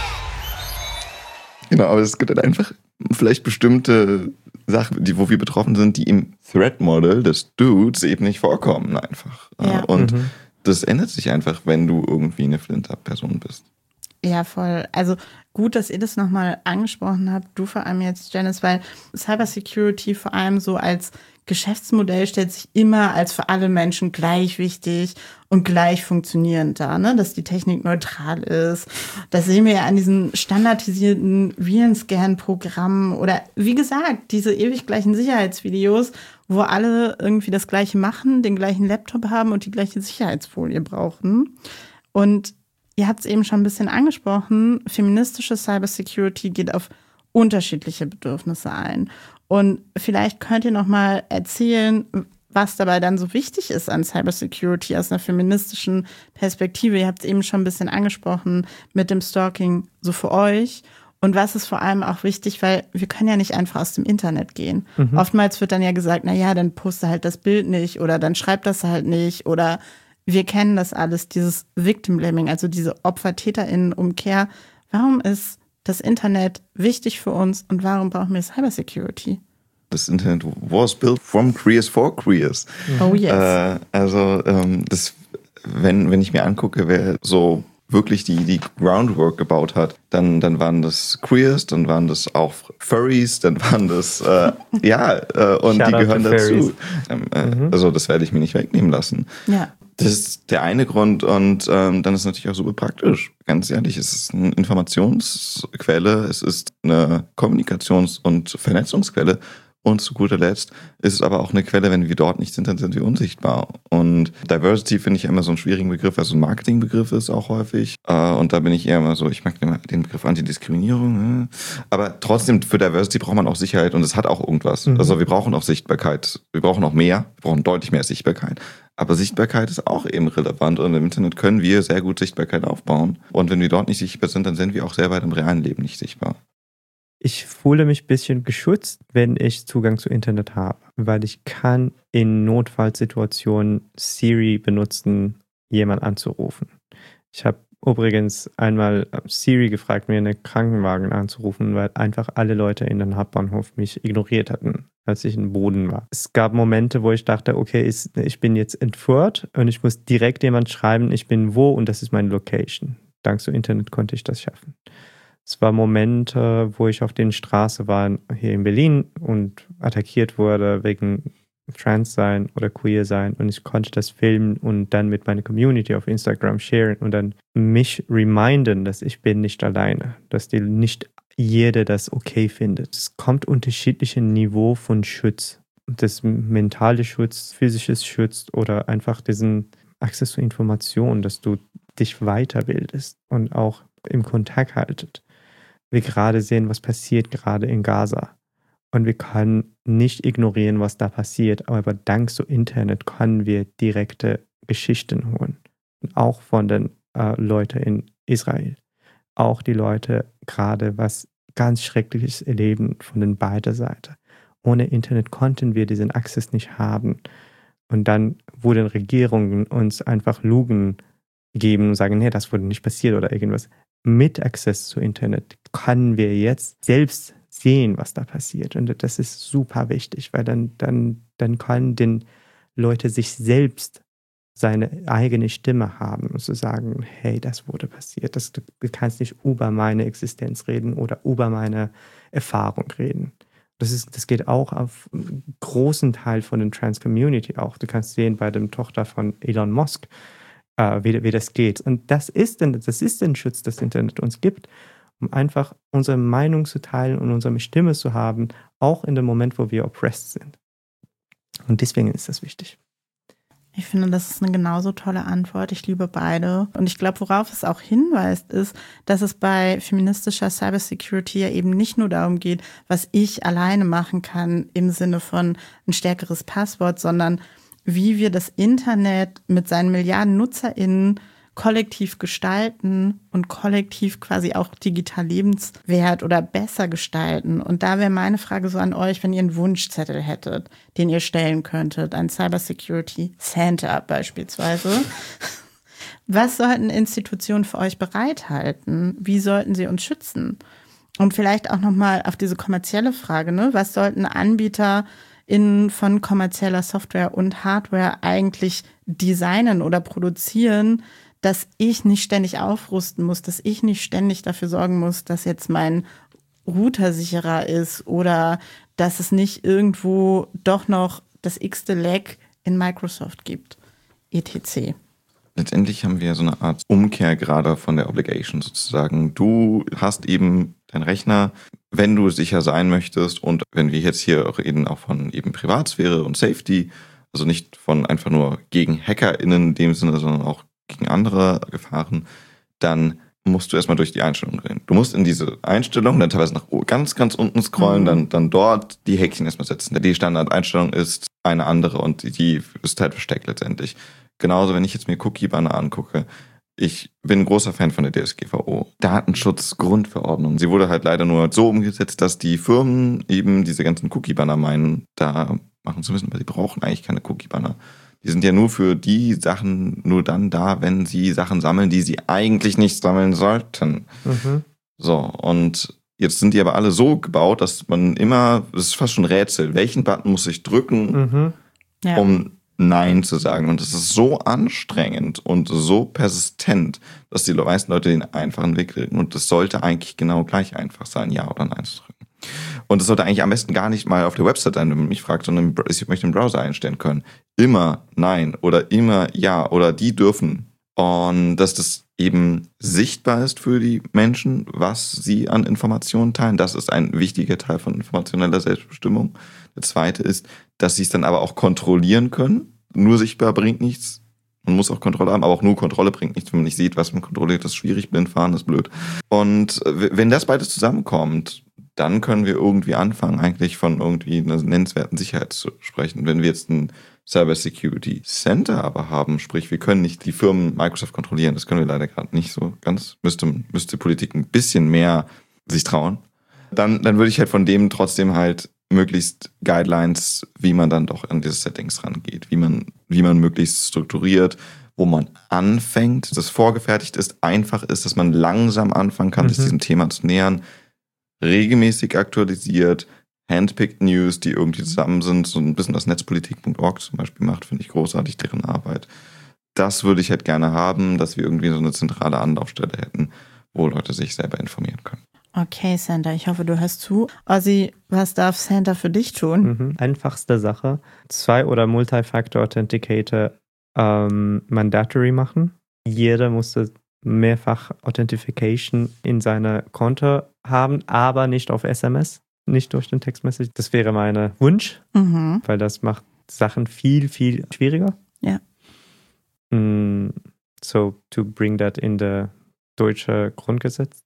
Genau, aber es gibt halt einfach vielleicht bestimmte Sachen, die, wo wir betroffen sind, die im Threat-Model des Dudes eben nicht vorkommen einfach. Ja. Und mhm. das ändert sich einfach, wenn du irgendwie eine Flinter-Person bist. Ja, voll. Also gut, dass ihr das nochmal angesprochen habt, du vor allem jetzt, Janice, weil Cybersecurity vor allem so als Geschäftsmodell stellt sich immer als für alle Menschen gleich wichtig und gleich funktionierend dar, ne? Dass die Technik neutral ist. Das sehen wir ja an diesen standardisierten Virenscan-Programmen oder wie gesagt, diese ewig gleichen Sicherheitsvideos, wo alle irgendwie das Gleiche machen, den gleichen Laptop haben und die gleiche Sicherheitsfolie brauchen. Und ihr habt es eben schon ein bisschen angesprochen, feministische Cybersecurity geht auf unterschiedliche Bedürfnisse ein. Und vielleicht könnt ihr noch mal erzählen, was dabei dann so wichtig ist an Cybersecurity aus einer feministischen Perspektive. Ihr habt es eben schon ein bisschen angesprochen mit dem Stalking so für euch. Und was ist vor allem auch wichtig, weil wir können ja nicht einfach aus dem Internet gehen. Mhm. Oftmals wird dann ja gesagt, na ja, dann poste halt das Bild nicht oder dann schreib das halt nicht oder wir kennen das alles, dieses Victim Blaming, also diese Opfer-TäterInnen-Umkehr. Warum ist das Internet wichtig für uns und warum brauchen wir Cybersecurity? Das Internet was built from queers for queers. Oh yes. Äh, also ähm, das, wenn, wenn ich mir angucke, wer so wirklich die, die Groundwork gebaut hat, dann, dann waren das Queers, dann waren das auch Furries, dann waren das, äh, ja, äh, und Shout die gehören dazu. Ähm, äh, mhm. Also das werde ich mir nicht wegnehmen lassen. Ja. Das ist der eine Grund und ähm, dann ist es natürlich auch super praktisch. Ganz ehrlich, es ist eine Informationsquelle, es ist eine Kommunikations- und Vernetzungsquelle Und zu guter Letzt ist es aber auch eine Quelle, wenn wir dort nicht sind, dann sind wir unsichtbar. Und Diversity finde ich immer so einen schwierigen Begriff, also ein Marketingbegriff ist auch häufig. Und da bin ich eher immer so, ich mag den Begriff Antidiskriminierung. Aber trotzdem, für Diversity braucht man auch Sicherheit und es hat auch irgendwas. Mhm. Also wir brauchen auch Sichtbarkeit. Wir brauchen auch mehr. Wir brauchen deutlich mehr Sichtbarkeit. Aber Sichtbarkeit ist auch eben relevant und im Internet können wir sehr gut Sichtbarkeit aufbauen. Und wenn wir dort nicht sichtbar sind, dann sind wir auch sehr weit im realen Leben nicht sichtbar. Ich fühle mich ein bisschen geschützt, wenn ich Zugang zu Internet habe, weil ich kann in Notfallsituationen Siri benutzen, jemanden anzurufen. Ich habe übrigens einmal Siri gefragt, mir einen Krankenwagen anzurufen, weil einfach alle Leute in den Hauptbahnhof mich ignoriert hatten, als ich im Boden war. Es gab Momente, wo ich dachte, okay, ich bin jetzt entführt und ich muss direkt jemand schreiben, ich bin wo und das ist meine Location. Dank zu Internet konnte ich das schaffen. Es war Momente, wo ich auf der Straße war, hier in Berlin und attackiert wurde wegen Trans-Sein oder Queer-Sein und ich konnte das filmen und dann mit meiner Community auf Instagram sharen und dann mich reminden, dass ich bin nicht alleine, dass die nicht jeder das okay findet. Es kommt unterschiedliche Niveau von Schutz. Das mentale Schutz, physisches Schutz oder einfach diesen Access zu Informationen, dass du dich weiterbildest und auch im Kontakt haltet. Wir gerade sehen, was passiert gerade in Gaza. Und wir können nicht ignorieren, was da passiert. Aber dank so Internet können wir direkte Geschichten holen. Und auch von den äh, Leuten in Israel. Auch die Leute gerade, was ganz Schreckliches erleben von den beiden Seiten. Ohne Internet konnten wir diesen Access nicht haben. Und dann wurden Regierungen uns einfach Lügen geben und sagen, nee, das wurde nicht passiert oder irgendwas. Mit Access zu Internet können wir jetzt selbst sehen, was da passiert. Und das ist super wichtig, weil dann, dann, dann können den Leute sich selbst seine eigene Stimme haben und zu sagen, hey, das wurde passiert. Das, du kannst nicht über meine Existenz reden oder über meine Erfahrung reden. Das, ist, das geht auch auf einen großen Teil von der Trans-Community auch. Du kannst sehen bei der Tochter von Elon Musk, Uh, wie, wie das geht. Und das ist, denn, das ist den Schutz, das Internet uns gibt, um einfach unsere Meinung zu teilen und unsere Stimme zu haben, auch in dem Moment, wo wir oppressed sind. Und deswegen ist das wichtig. Ich finde, das ist eine genauso tolle Antwort. Ich liebe beide. Und ich glaube, worauf es auch hinweist, ist, dass es bei feministischer Cybersecurity ja eben nicht nur darum geht, was ich alleine machen kann im Sinne von ein stärkeres Passwort, sondern wie wir das Internet mit seinen Milliarden NutzerInnen kollektiv gestalten und kollektiv quasi auch digital lebenswert oder besser gestalten. Und da wäre meine Frage so an euch, wenn ihr einen Wunschzettel hättet, den ihr stellen könntet, ein Cybersecurity Center beispielsweise. Was sollten Institutionen für euch bereithalten? Wie sollten sie uns schützen? Und vielleicht auch nochmal auf diese kommerzielle Frage, ne? Was sollten Anbieter in von kommerzieller Software und Hardware eigentlich designen oder produzieren, dass ich nicht ständig aufrüsten muss, dass ich nicht ständig dafür sorgen muss, dass jetzt mein Router sicherer ist oder dass es nicht irgendwo doch noch das x-te Lag in Microsoft gibt, et cetera. Letztendlich haben wir so eine Art Umkehr gerade von der Obligation sozusagen. Du hast eben deinen Rechner, wenn du sicher sein möchtest und wenn wir jetzt hier reden auch von eben Privatsphäre und Safety, also nicht von einfach nur gegen HackerInnen in dem Sinne, sondern auch gegen andere Gefahren, dann musst du erstmal durch die Einstellungen gehen. Du musst in diese Einstellungen dann teilweise nach ganz, ganz unten scrollen, mhm. dann, dann dort die Häkchen erstmal setzen. Die Standardeinstellung ist eine andere und die ist halt versteckt letztendlich. Genauso, wenn ich jetzt mir Cookie-Banner angucke, ich bin ein großer Fan von der D S G V O. Datenschutzgrundverordnung. Sie wurde halt leider nur so umgesetzt, dass die Firmen eben diese ganzen Cookie-Banner meinen, da machen zu müssen, weil sie brauchen eigentlich keine Cookie-Banner. Die sind ja nur für die Sachen nur dann da, wenn sie Sachen sammeln, die sie eigentlich nicht sammeln sollten. Mhm. So, und jetzt sind die aber alle so gebaut, dass man immer, das ist fast schon ein Rätsel, welchen Button muss ich drücken, mhm. ja. um Nein zu sagen. Und es ist so anstrengend und so persistent, dass die meisten Leute den einfachen Weg kriegen. Und das sollte eigentlich genau gleich einfach sein, Ja oder Nein zu drücken. Und das sollte eigentlich am besten gar nicht mal auf der Website sein, wenn man mich fragt, sondern ich möchte im Browser einstellen können. Immer Nein oder immer Ja oder die dürfen. Und dass das eben sichtbar ist für die Menschen, was sie an Informationen teilen. Das ist ein wichtiger Teil von informationeller Selbstbestimmung. Der zweite ist, dass sie es dann aber auch kontrollieren können. Nur sichtbar bringt nichts. Man muss auch Kontrolle haben, aber auch nur Kontrolle bringt nichts. Wenn man nicht sieht, was man kontrolliert, ist schwierig. Blind fahren ist blöd. Und wenn das beides zusammenkommt, dann können wir irgendwie anfangen, eigentlich von irgendwie einer nennenswerten Sicherheit zu sprechen. Wenn wir jetzt ein Cyber Security Center aber haben, sprich, wir können nicht die Firmen Microsoft kontrollieren, das können wir leider gerade nicht so ganz, müsste, müsste Politik ein bisschen mehr sich trauen, dann, dann würde ich halt von dem trotzdem halt möglichst Guidelines, wie man dann doch an diese Settings rangeht, wie man, wie man möglichst strukturiert, wo man anfängt, das vorgefertigt ist, einfach ist, dass man langsam anfangen kann, mhm. sich diesem Thema zu nähern, regelmäßig aktualisiert, handpicked News, die irgendwie zusammen sind, so ein bisschen das netzpolitik punkt org zum Beispiel macht, finde ich großartig, deren Arbeit. Das würde ich halt gerne haben, dass wir irgendwie so eine zentrale Anlaufstelle hätten, wo Leute sich selber informieren können. Okay, Santa, ich hoffe, du hörst zu. Ozzy, was darf Santa für dich tun? Mhm. Einfachste Sache, Zwei- oder Multifactor Authenticator ähm, mandatory machen. Jeder musste mehrfach Authentification in seiner Konto haben, aber nicht auf S M S, nicht durch den Textmessage. Das wäre mein Wunsch, mhm. weil das macht Sachen viel, viel schwieriger. Ja. Mm, so, to bring that in the deutsche Grundgesetz.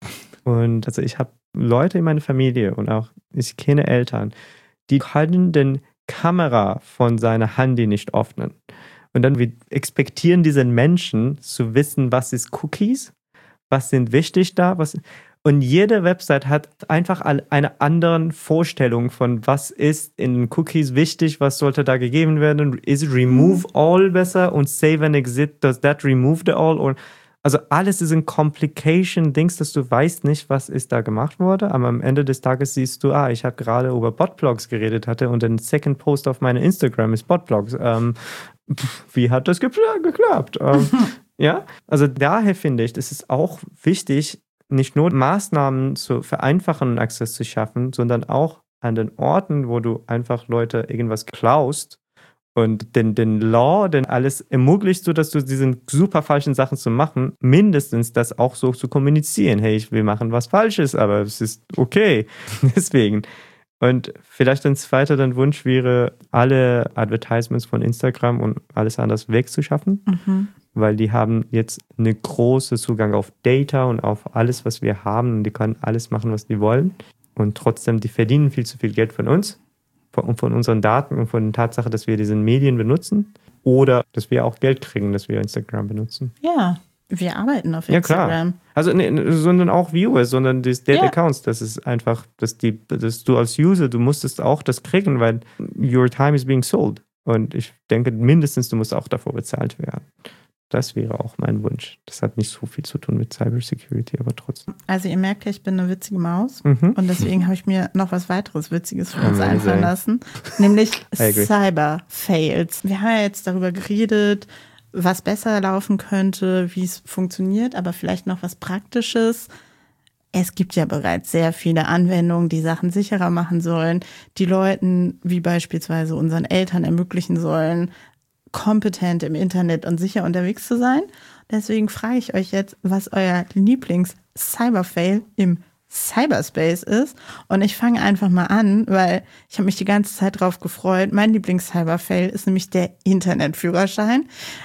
Und also ich habe Leute in meiner Familie und auch ich kenne Eltern, die können den Kamera von seiner Handy nicht öffnen. Und dann wir expektieren diesen Menschen zu wissen, was ist Cookies, was sind wichtig da, was und jede Website hat einfach eine andere Vorstellung von, was ist in Cookies wichtig, was sollte da gegeben werden. Is remove all besser und save and exit, does that remove the all? Or, also alles ist ein Complication-Dings, dass du weißt nicht, was ist da gemacht worden, aber am Ende des Tages siehst du, ah, ich habe gerade über Botblogs geredet hatte und der Second Post auf meinem Instagram ist Botblogs. Ähm, pff, wie hat das gepl- geklappt? ähm, ja, also daher finde ich, es ist auch wichtig, nicht nur Maßnahmen zu vereinfachen und Access zu schaffen, sondern auch an den Orten, wo du einfach Leute irgendwas klaust und den, den Law, denn alles ermöglicht so, dass du diese super falschen Sachen zu machen, mindestens das auch so zu kommunizieren. Hey, wir machen was Falsches, aber es ist okay. Deswegen. Und vielleicht ein zweiter dann Wunsch wäre, alle Advertisements von Instagram und alles anders wegzuschaffen. Mhm. Weil die haben jetzt einen großen Zugang auf Data und auf alles, was wir haben. Und die können alles machen, was die wollen. Und trotzdem, die verdienen viel zu viel Geld von uns und von unseren Daten und von der Tatsache, dass wir diese Medien benutzen. Oder dass wir auch Geld kriegen, dass wir Instagram benutzen. Ja, wir arbeiten auf Instagram. Ja, klar. Also, nee, sondern auch Viewers, sondern die Dead ja. Accounts. Das ist einfach, dass, die, dass du als User, du musstest auch das kriegen, weil your time is being sold. Und ich denke, mindestens, du musst auch davor bezahlt werden. Das wäre auch mein Wunsch. Das hat nicht so viel zu tun mit Cybersecurity, aber trotzdem. Also ihr merkt ja, ich bin eine witzige Maus. Mhm. Und deswegen habe ich mir noch was weiteres Witziges für uns einfallen lassen. Nämlich Cyber-Fails. Wir haben ja jetzt darüber geredet, was besser laufen könnte, wie es funktioniert, aber vielleicht noch was Praktisches. Es gibt ja bereits sehr viele Anwendungen, die Sachen sicherer machen sollen, die Leuten, wie beispielsweise unseren Eltern, ermöglichen sollen, kompetent im Internet und sicher unterwegs zu sein. Deswegen frage ich euch jetzt, was euer Lieblings-Cyberfail im Cyberspace ist. Und ich fange einfach mal an, weil ich habe mich die ganze Zeit drauf gefreut. Mein Lieblings-Cyberfail ist nämlich der Internetführerschein,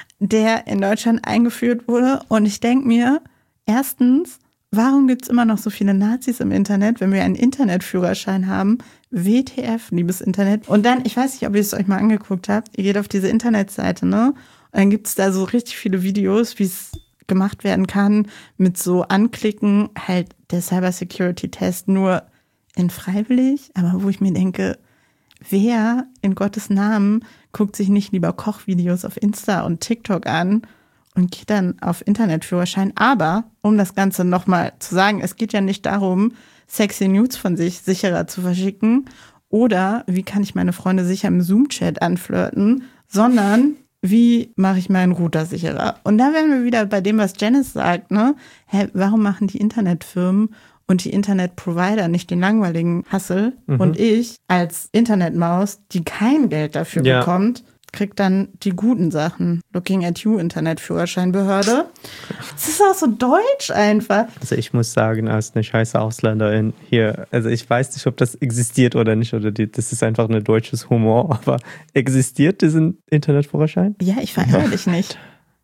der in Deutschland eingeführt wurde. Und ich denke mir, erstens, warum gibt es immer noch so viele Nazis im Internet, wenn wir einen Internetführerschein haben? W T F, liebes Internet. Und dann, ich weiß nicht, ob ihr es euch mal angeguckt habt, ihr geht auf diese Internetseite, ne? Und dann gibt es da so richtig viele Videos, wie es gemacht werden kann, mit so Anklicken, halt der Cybersecurity-Test nur in freiwillig, aber wo ich mir denke, wer in Gottes Namen guckt sich nicht lieber Kochvideos auf Insta und TikTok an und geht dann auf Internetführerschein. Aber, um das Ganze nochmal zu sagen, es geht ja nicht darum, sexy Nudes von sich sicherer zu verschicken oder wie kann ich meine Freunde sicher im Zoom-Chat anflirten, sondern wie mache ich meinen Router sicherer? Und da wären wir wieder bei dem, was Janice sagt, ne? Hä, warum machen die Internetfirmen und die Internetprovider nicht den langweiligen Hustle? Mhm. Und ich als Internetmaus, die kein Geld dafür ja. bekommt, kriegt dann die guten Sachen. Looking at you, Internetführerscheinbehörde. Das ist auch so deutsch einfach. Also ich muss sagen, als eine scheiße Ausländerin hier, also ich weiß nicht, ob das existiert oder nicht, oder die, das ist einfach ein deutsches Humor, aber existiert diesen Internetführerschein? Ja, ich verehre dich nicht.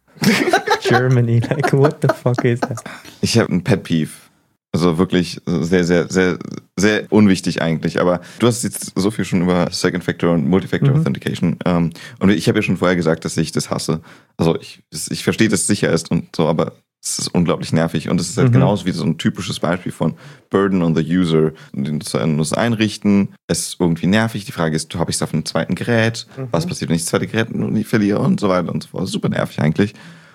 Germany, like what the fuck is that? Ich habe ein Pet Peeve. Also wirklich sehr, sehr, sehr, sehr unwichtig eigentlich. Aber du hast jetzt so viel schon über Second Factor und Multifactor mhm. Authentication. Ähm, und ich habe ja schon vorher gesagt, dass ich das hasse. Also ich, ich verstehe, dass es sicher ist und so, aber es ist unglaublich nervig. Und es ist halt mhm. genauso wie so ein typisches Beispiel von Burden on the User. Den Nutzer muss einrichten. Es ist irgendwie nervig. Die Frage ist, habe ich es auf einem zweiten Gerät? Mhm. Was passiert, wenn ich das zweite Gerät verliere und so weiter und so fort. Super nervig eigentlich.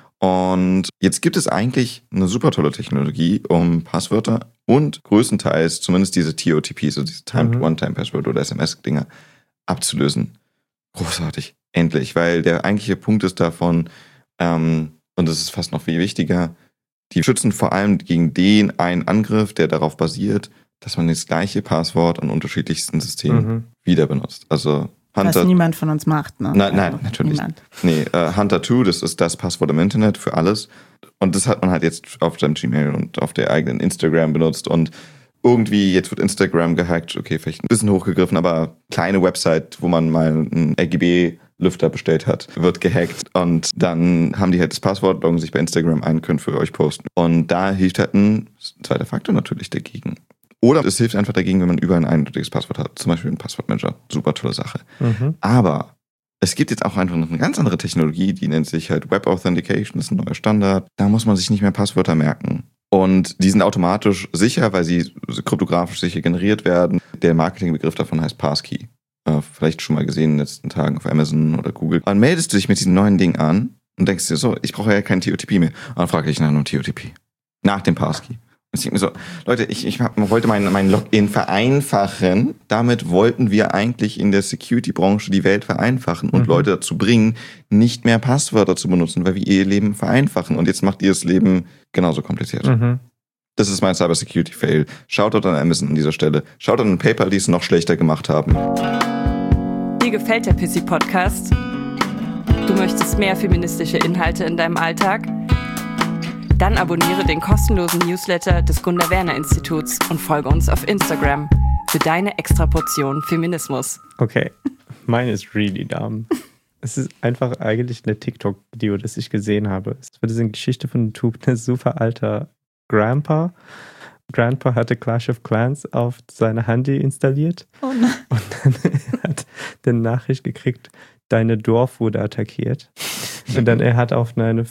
Und jetzt gibt es eigentlich eine super tolle Technologie, um Passwörter und größtenteils zumindest diese T O T Ps, also diese Timed mhm. One-Time-Password oder S M S-Dinger abzulösen. Großartig. Endlich. Weil der eigentliche Punkt ist davon, ähm, und das ist fast noch viel wichtiger, die schützen vor allem gegen den einen Angriff, der darauf basiert, dass man das gleiche Passwort an unterschiedlichsten Systemen mhm. wieder benutzt. Also Hunter, was niemand von uns macht, ne? Nein, nein, also natürlich. Niemand. Nee, uh, Hunter zwei, das ist das Passwort im Internet für alles. Und das hat man halt jetzt auf seinem Gmail und auf der eigenen Instagram benutzt. Und irgendwie, jetzt wird Instagram gehackt. Okay, vielleicht ein bisschen hochgegriffen, aber kleine Website, wo man mal einen R G B-Lüfter bestellt hat, wird gehackt. Und dann haben die halt das Passwort, loggen sich bei Instagram ein, können für euch posten. Und da hilft halt ein zweiter Faktor natürlich dagegen. Oder es hilft einfach dagegen, wenn man über ein eindeutiges Passwort hat. Zum Beispiel ein Passwortmanager. Super tolle Sache. Mhm. Aber es gibt jetzt auch einfach noch eine ganz andere Technologie, die nennt sich halt Web Authentication. Das ist ein neuer Standard. Da muss man sich nicht mehr Passwörter merken. Und die sind automatisch sicher, weil sie kryptografisch sicher generiert werden. Der Marketingbegriff davon heißt Passkey. Äh, vielleicht schon mal gesehen in den letzten Tagen auf Amazon oder Google. Dann meldest du dich mit diesem neuen Ding an und denkst dir so, ich brauche ja kein T O T P mehr. Und dann frage ich nach einem T O T P. Nach dem Passkey. Ich denke mir so, Leute, ich, ich hab, wollte meinen mein Login vereinfachen. Damit wollten wir eigentlich in der Security-Branche die Welt vereinfachen und mhm. Leute dazu bringen, nicht mehr Passwörter zu benutzen, weil wir ihr Leben vereinfachen. Und jetzt macht ihr das Leben genauso kompliziert. Mhm. Das ist mein Cybersecurity-Fail. Shoutout an Amazon an dieser Stelle. Shoutout an PayPal, die es noch schlechter gemacht haben. Dir gefällt der Pissy-Podcast? Du möchtest mehr feministische Inhalte in deinem Alltag? Dann abonniere den kostenlosen Newsletter des Gunda-Werner-Instituts und folge uns auf Instagram für deine Extraportion Feminismus. Okay, mine is really dumb. Es ist einfach eigentlich eine TikTok-Video, das ich gesehen habe. Es war diese Geschichte von YouTube, ein super alter Grandpa. Grandpa hatte Clash of Clans auf seine Handy installiert. Oh nein. Und dann hat er eine Nachricht gekriegt, deine Dorf wurde attackiert. Und dann er hat auf eine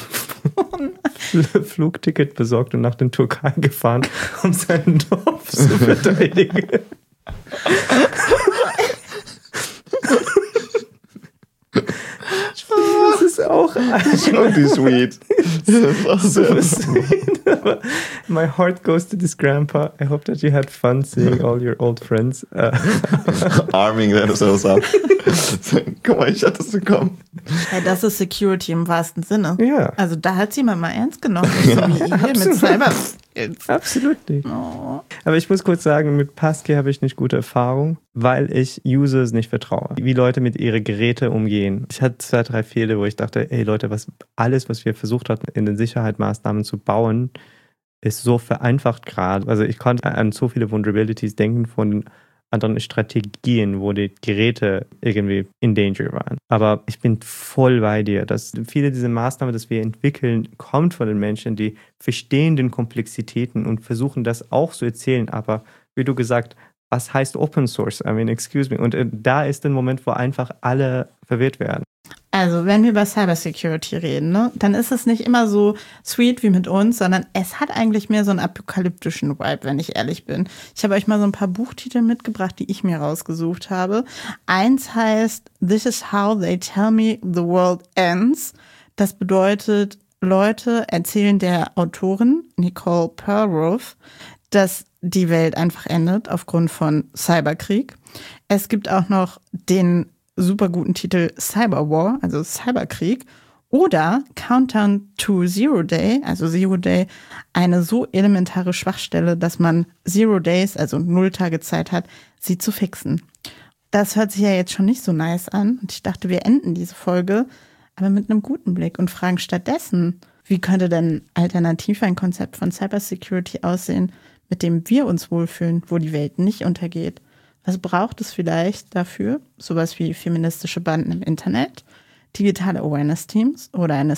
Flugticket besorgt und nach der Türkei gefahren, um sein Dorf zu verteidigen. Das ist auch irgendwie sweet. Das ist auch so sweet. Aber my heart goes to this grandpa. I hope that you had fun seeing all your old friends. Uh, Arming themselves up. Guck mal, ich hatte es bekommen. Ja, das ist Security im wahrsten Sinne. Ja. Also da hat sie jemand mal ernst genommen. So ja. Wie ihr mit Cyber. Absolut nicht. Oh. Aber ich muss kurz sagen, mit Passkey habe ich nicht gute Erfahrung, weil ich Users nicht vertraue. Wie Leute mit ihren Geräten umgehen. Ich hatte zwei, drei Fehler, wo ich dachte, ey Leute, was alles, was wir versucht hatten, in den Sicherheitsmaßnahmen zu bauen, ist so vereinfacht gerade. Also ich konnte an so viele Vulnerabilities denken von anderen Strategien, wo die Geräte irgendwie in Danger waren. Aber ich bin voll bei dir, dass viele dieser Maßnahmen, die wir entwickeln, kommt von den Menschen, die verstehen den Komplexitäten und versuchen das auch zu erzählen. Aber wie du gesagt, was heißt Open Source? I mean, excuse me. Und äh, da ist der Moment, wo einfach alle verwirrt werden. Also, wenn wir über Cybersecurity reden, ne, dann ist es nicht immer so sweet wie mit uns, sondern es hat eigentlich mehr so einen apokalyptischen Vibe, wenn ich ehrlich bin. Ich habe euch mal so ein paar Buchtitel mitgebracht, die ich mir rausgesucht habe. Eins heißt This is how they tell me the world ends. Das bedeutet, Leute erzählen der Autorin Nicole Perrow, dass die Welt einfach endet aufgrund von Cyberkrieg. Es gibt auch noch den super guten Titel Cyberwar, also Cyberkrieg, oder Countdown to Zero Day, also Zero Day, eine so elementare Schwachstelle, dass man Zero Days, also null Tage Zeit hat, sie zu fixen. Das hört sich ja jetzt schon nicht so nice an. Und ich dachte, wir enden diese Folge aber mit einem guten Blick und fragen stattdessen, wie könnte denn alternativ ein Konzept von Cybersecurity aussehen, mit dem wir uns wohlfühlen, wo die Welt nicht untergeht? Was braucht es vielleicht dafür? Sowas wie feministische Banden im Internet, digitale Awareness-Teams oder eine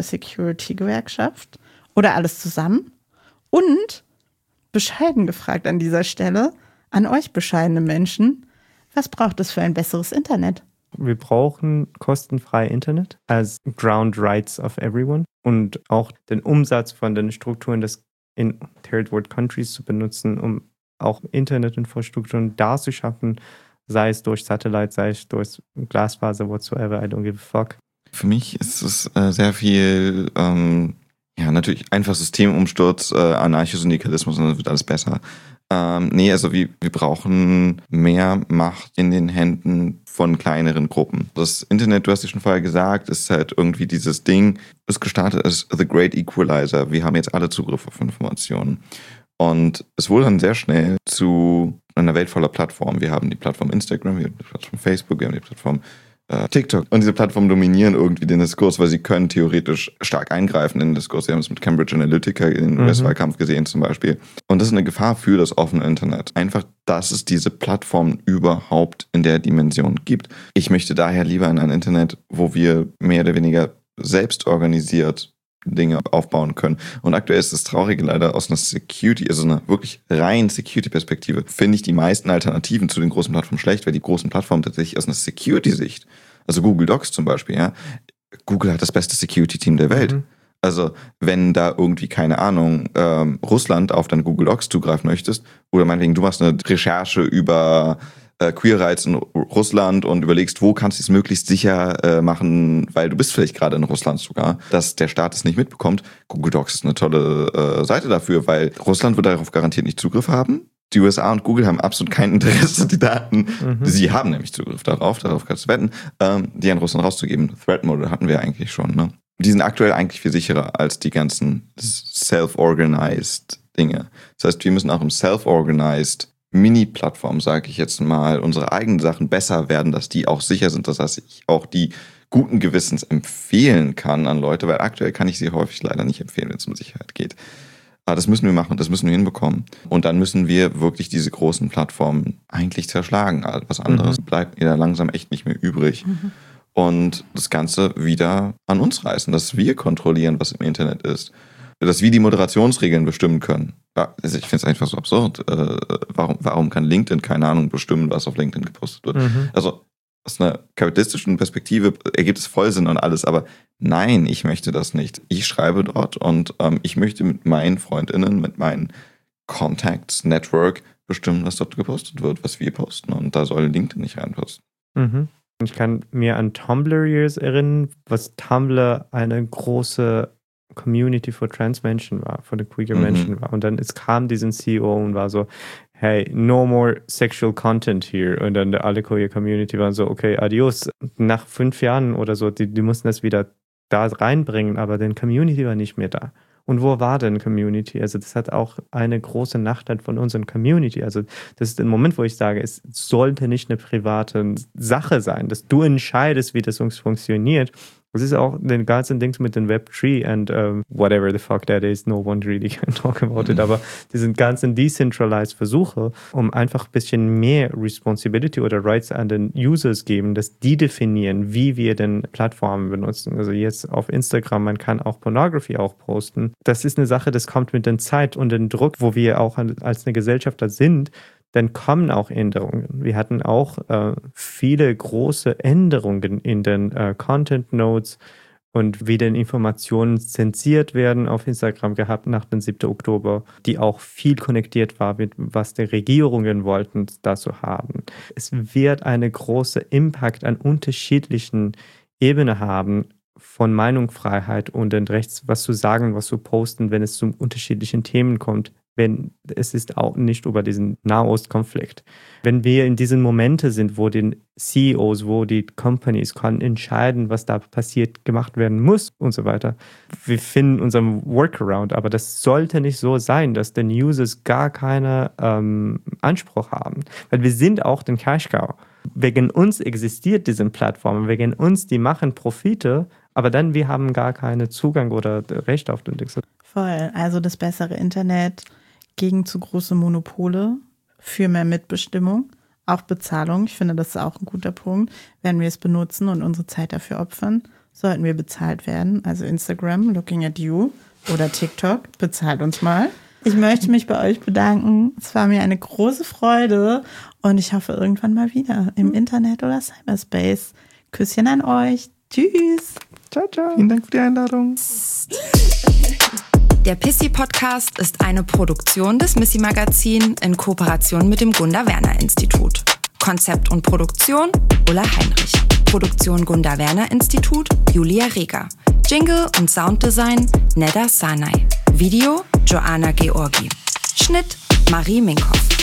Cybersecurity-Gewerkschaft oder alles zusammen? Und, bescheiden gefragt an dieser Stelle, an euch bescheidene Menschen, was braucht es für ein besseres Internet? Wir brauchen kostenfrei Internet als Ground Rights of Everyone und auch den Umsatz von den Strukturen des in Third World Countries zu benutzen, um auch Internetinfrastrukturen da zu schaffen, sei es durch Satellite, sei es durch Glasfaser, whatsoever, I don't give a fuck. Für mich ist es äh, sehr viel, ähm, ja, natürlich einfach Systemumsturz, äh, Anarchosyndikalismus und dann wird alles besser. Ähm, nee, also wir, wir brauchen mehr Macht in den Händen von kleineren Gruppen. Das Internet, du hast ja schon vorher gesagt, ist halt irgendwie dieses Ding, ist gestartet als The Great Equalizer. Wir haben jetzt alle Zugriff auf Informationen. Und es wurde dann sehr schnell zu einer Welt voller Plattformen. Wir haben die Plattform Instagram, wir haben die Plattform Facebook, wir haben die Plattform äh, TikTok. Und diese Plattformen dominieren irgendwie den Diskurs, weil sie können theoretisch stark eingreifen in den Diskurs. Wir haben es mit Cambridge Analytica in den Mhm. U S-Wahlkampf gesehen zum Beispiel. Und das ist eine Gefahr für das offene Internet. Einfach, dass es diese Plattformen überhaupt in der Dimension gibt. Ich möchte daher lieber in ein Internet, wo wir mehr oder weniger selbst organisiert Dinge aufbauen können. Und aktuell ist das Traurige leider aus einer Security, also einer wirklich rein Security-Perspektive, finde ich die meisten Alternativen zu den großen Plattformen schlecht, weil die großen Plattformen tatsächlich aus einer Security-Sicht, also Google Docs zum Beispiel, ja, Google hat das beste Security-Team der Welt. Mhm. Also wenn da irgendwie, keine Ahnung, ähm, Russland auf deine Google Docs zugreifen möchtest, oder meinetwegen du machst eine Recherche über äh, Queer Rights in Russland und überlegst, wo kannst du es möglichst sicher äh, machen, weil du bist vielleicht gerade in Russland sogar, dass der Staat es nicht mitbekommt. Google Docs ist eine tolle äh, Seite dafür, weil Russland wird darauf garantiert nicht Zugriff haben. Die U S A und Google haben absolut kein Interesse, die Daten, Mhm. sie haben nämlich Zugriff darauf, darauf kannst du wetten, ähm, die an Russland rauszugeben. Threat Mode hatten wir eigentlich schon, ne? Die sind aktuell eigentlich viel sicherer als die ganzen self-organized Dinge. Das heißt, wir müssen auch im self-organized Mini-Plattform, sage ich jetzt mal, unsere eigenen Sachen besser werden, dass die auch sicher sind. Das heißt, ich auch die guten Gewissens empfehlen kann an Leute, weil aktuell kann ich sie häufig leider nicht empfehlen, wenn es um Sicherheit geht. Aber das müssen wir machen, das müssen wir hinbekommen. Und dann müssen wir wirklich diese großen Plattformen eigentlich zerschlagen. Was anderes Mhm. bleibt mir da langsam echt nicht mehr übrig. Mhm. Und das Ganze wieder an uns reißen, dass wir kontrollieren, was im Internet ist. Dass wir die Moderationsregeln bestimmen können. Ja, also ich finde es einfach so absurd. Äh, warum, warum kann LinkedIn, keine Ahnung, bestimmen, was auf LinkedIn gepostet wird? Mhm. Also aus einer kapitalistischen Perspektive ergibt es voll Sinn und alles, aber nein, ich möchte das nicht. Ich schreibe dort und ähm, ich möchte mit meinen FreundInnen, mit meinen Contacts, Network bestimmen, was dort gepostet wird, was wir posten. Und da soll LinkedIn nicht reinposten. Mhm. Ich kann mir an Tumblr Years erinnern, was Tumblr eine große Community für Trans-Menschen war, für die queer Mhm. Menschen war. Und dann es kam diesen C E O und war so, hey, no more sexual content here. Und dann alle queer Community waren so, okay, adios. Nach fünf Jahren oder so, die, die mussten das wieder da reinbringen, aber die Community war nicht mehr da. Und wo war denn Community? Also das hat auch eine große Nachteil von unserer Community. Also das ist der Moment, wo ich sage, es sollte nicht eine private Sache sein, dass du entscheidest, wie das funktioniert. Das ist auch den ganzen Dings mit dem Web drei and um, whatever the fuck that is, no one really can talk about it, aber diese ganzen decentralized Versuche, um einfach ein bisschen mehr Responsibility oder Rights an den Users geben, dass die definieren, wie wir denn Plattformen benutzen. Also jetzt auf Instagram, man kann auch Pornography auch posten. Das ist eine Sache, das kommt mit der Zeit und dem Druck, wo wir auch als eine Gesellschaft da sind, dann kommen auch Änderungen. Wir hatten auch äh, viele große Änderungen in den äh, Content Nodes und wie denn Informationen zensiert werden auf Instagram gehabt nach dem siebten Oktober, die auch viel konnektiert war mit, was die Regierungen wollten, dazu haben. Es wird eine große Impact an unterschiedlichen Ebenen haben von Meinungsfreiheit und den Rechts, was zu sagen, was zu posten, wenn es zu unterschiedlichen Themen kommt. Wenn es ist auch nicht über diesen Nahostkonflikt. Wenn wir in diesen Momente sind, wo die C E Os, wo die Companies können entscheiden, was da passiert, gemacht werden muss und so weiter. Wir finden unseren Workaround, aber das sollte nicht so sein, dass den Users gar keinen ähm, Anspruch haben. Weil wir sind auch den Cash Cow. Wegen uns existiert diese Plattform, wegen uns, die machen Profite, aber dann wir haben gar keinen Zugang oder Recht auf den Dings. Voll, also das bessere Internet gegen zu große Monopole, für mehr Mitbestimmung, auch Bezahlung. Ich finde, das ist auch ein guter Punkt. Wenn wir es benutzen und unsere Zeit dafür opfern, sollten wir bezahlt werden. Also Instagram, looking at you, oder TikTok, bezahlt uns mal. Ich möchte mich bei euch bedanken. Es war mir eine große Freude und ich hoffe irgendwann mal wieder im Internet oder Cyberspace. Küsschen an euch. Tschüss. Ciao, ciao. Vielen Dank für die Einladung. Der Pissy Podcast ist eine Produktion des Missy Magazin in Kooperation mit dem Gunda Werner Institut. Konzept und Produktion Ulla Heinrich. Produktion Gunda Werner Institut Julia Reger. Jingle und Sounddesign Neda Sanay. Video Joanna Georgi. Schnitt Marie Minkoff.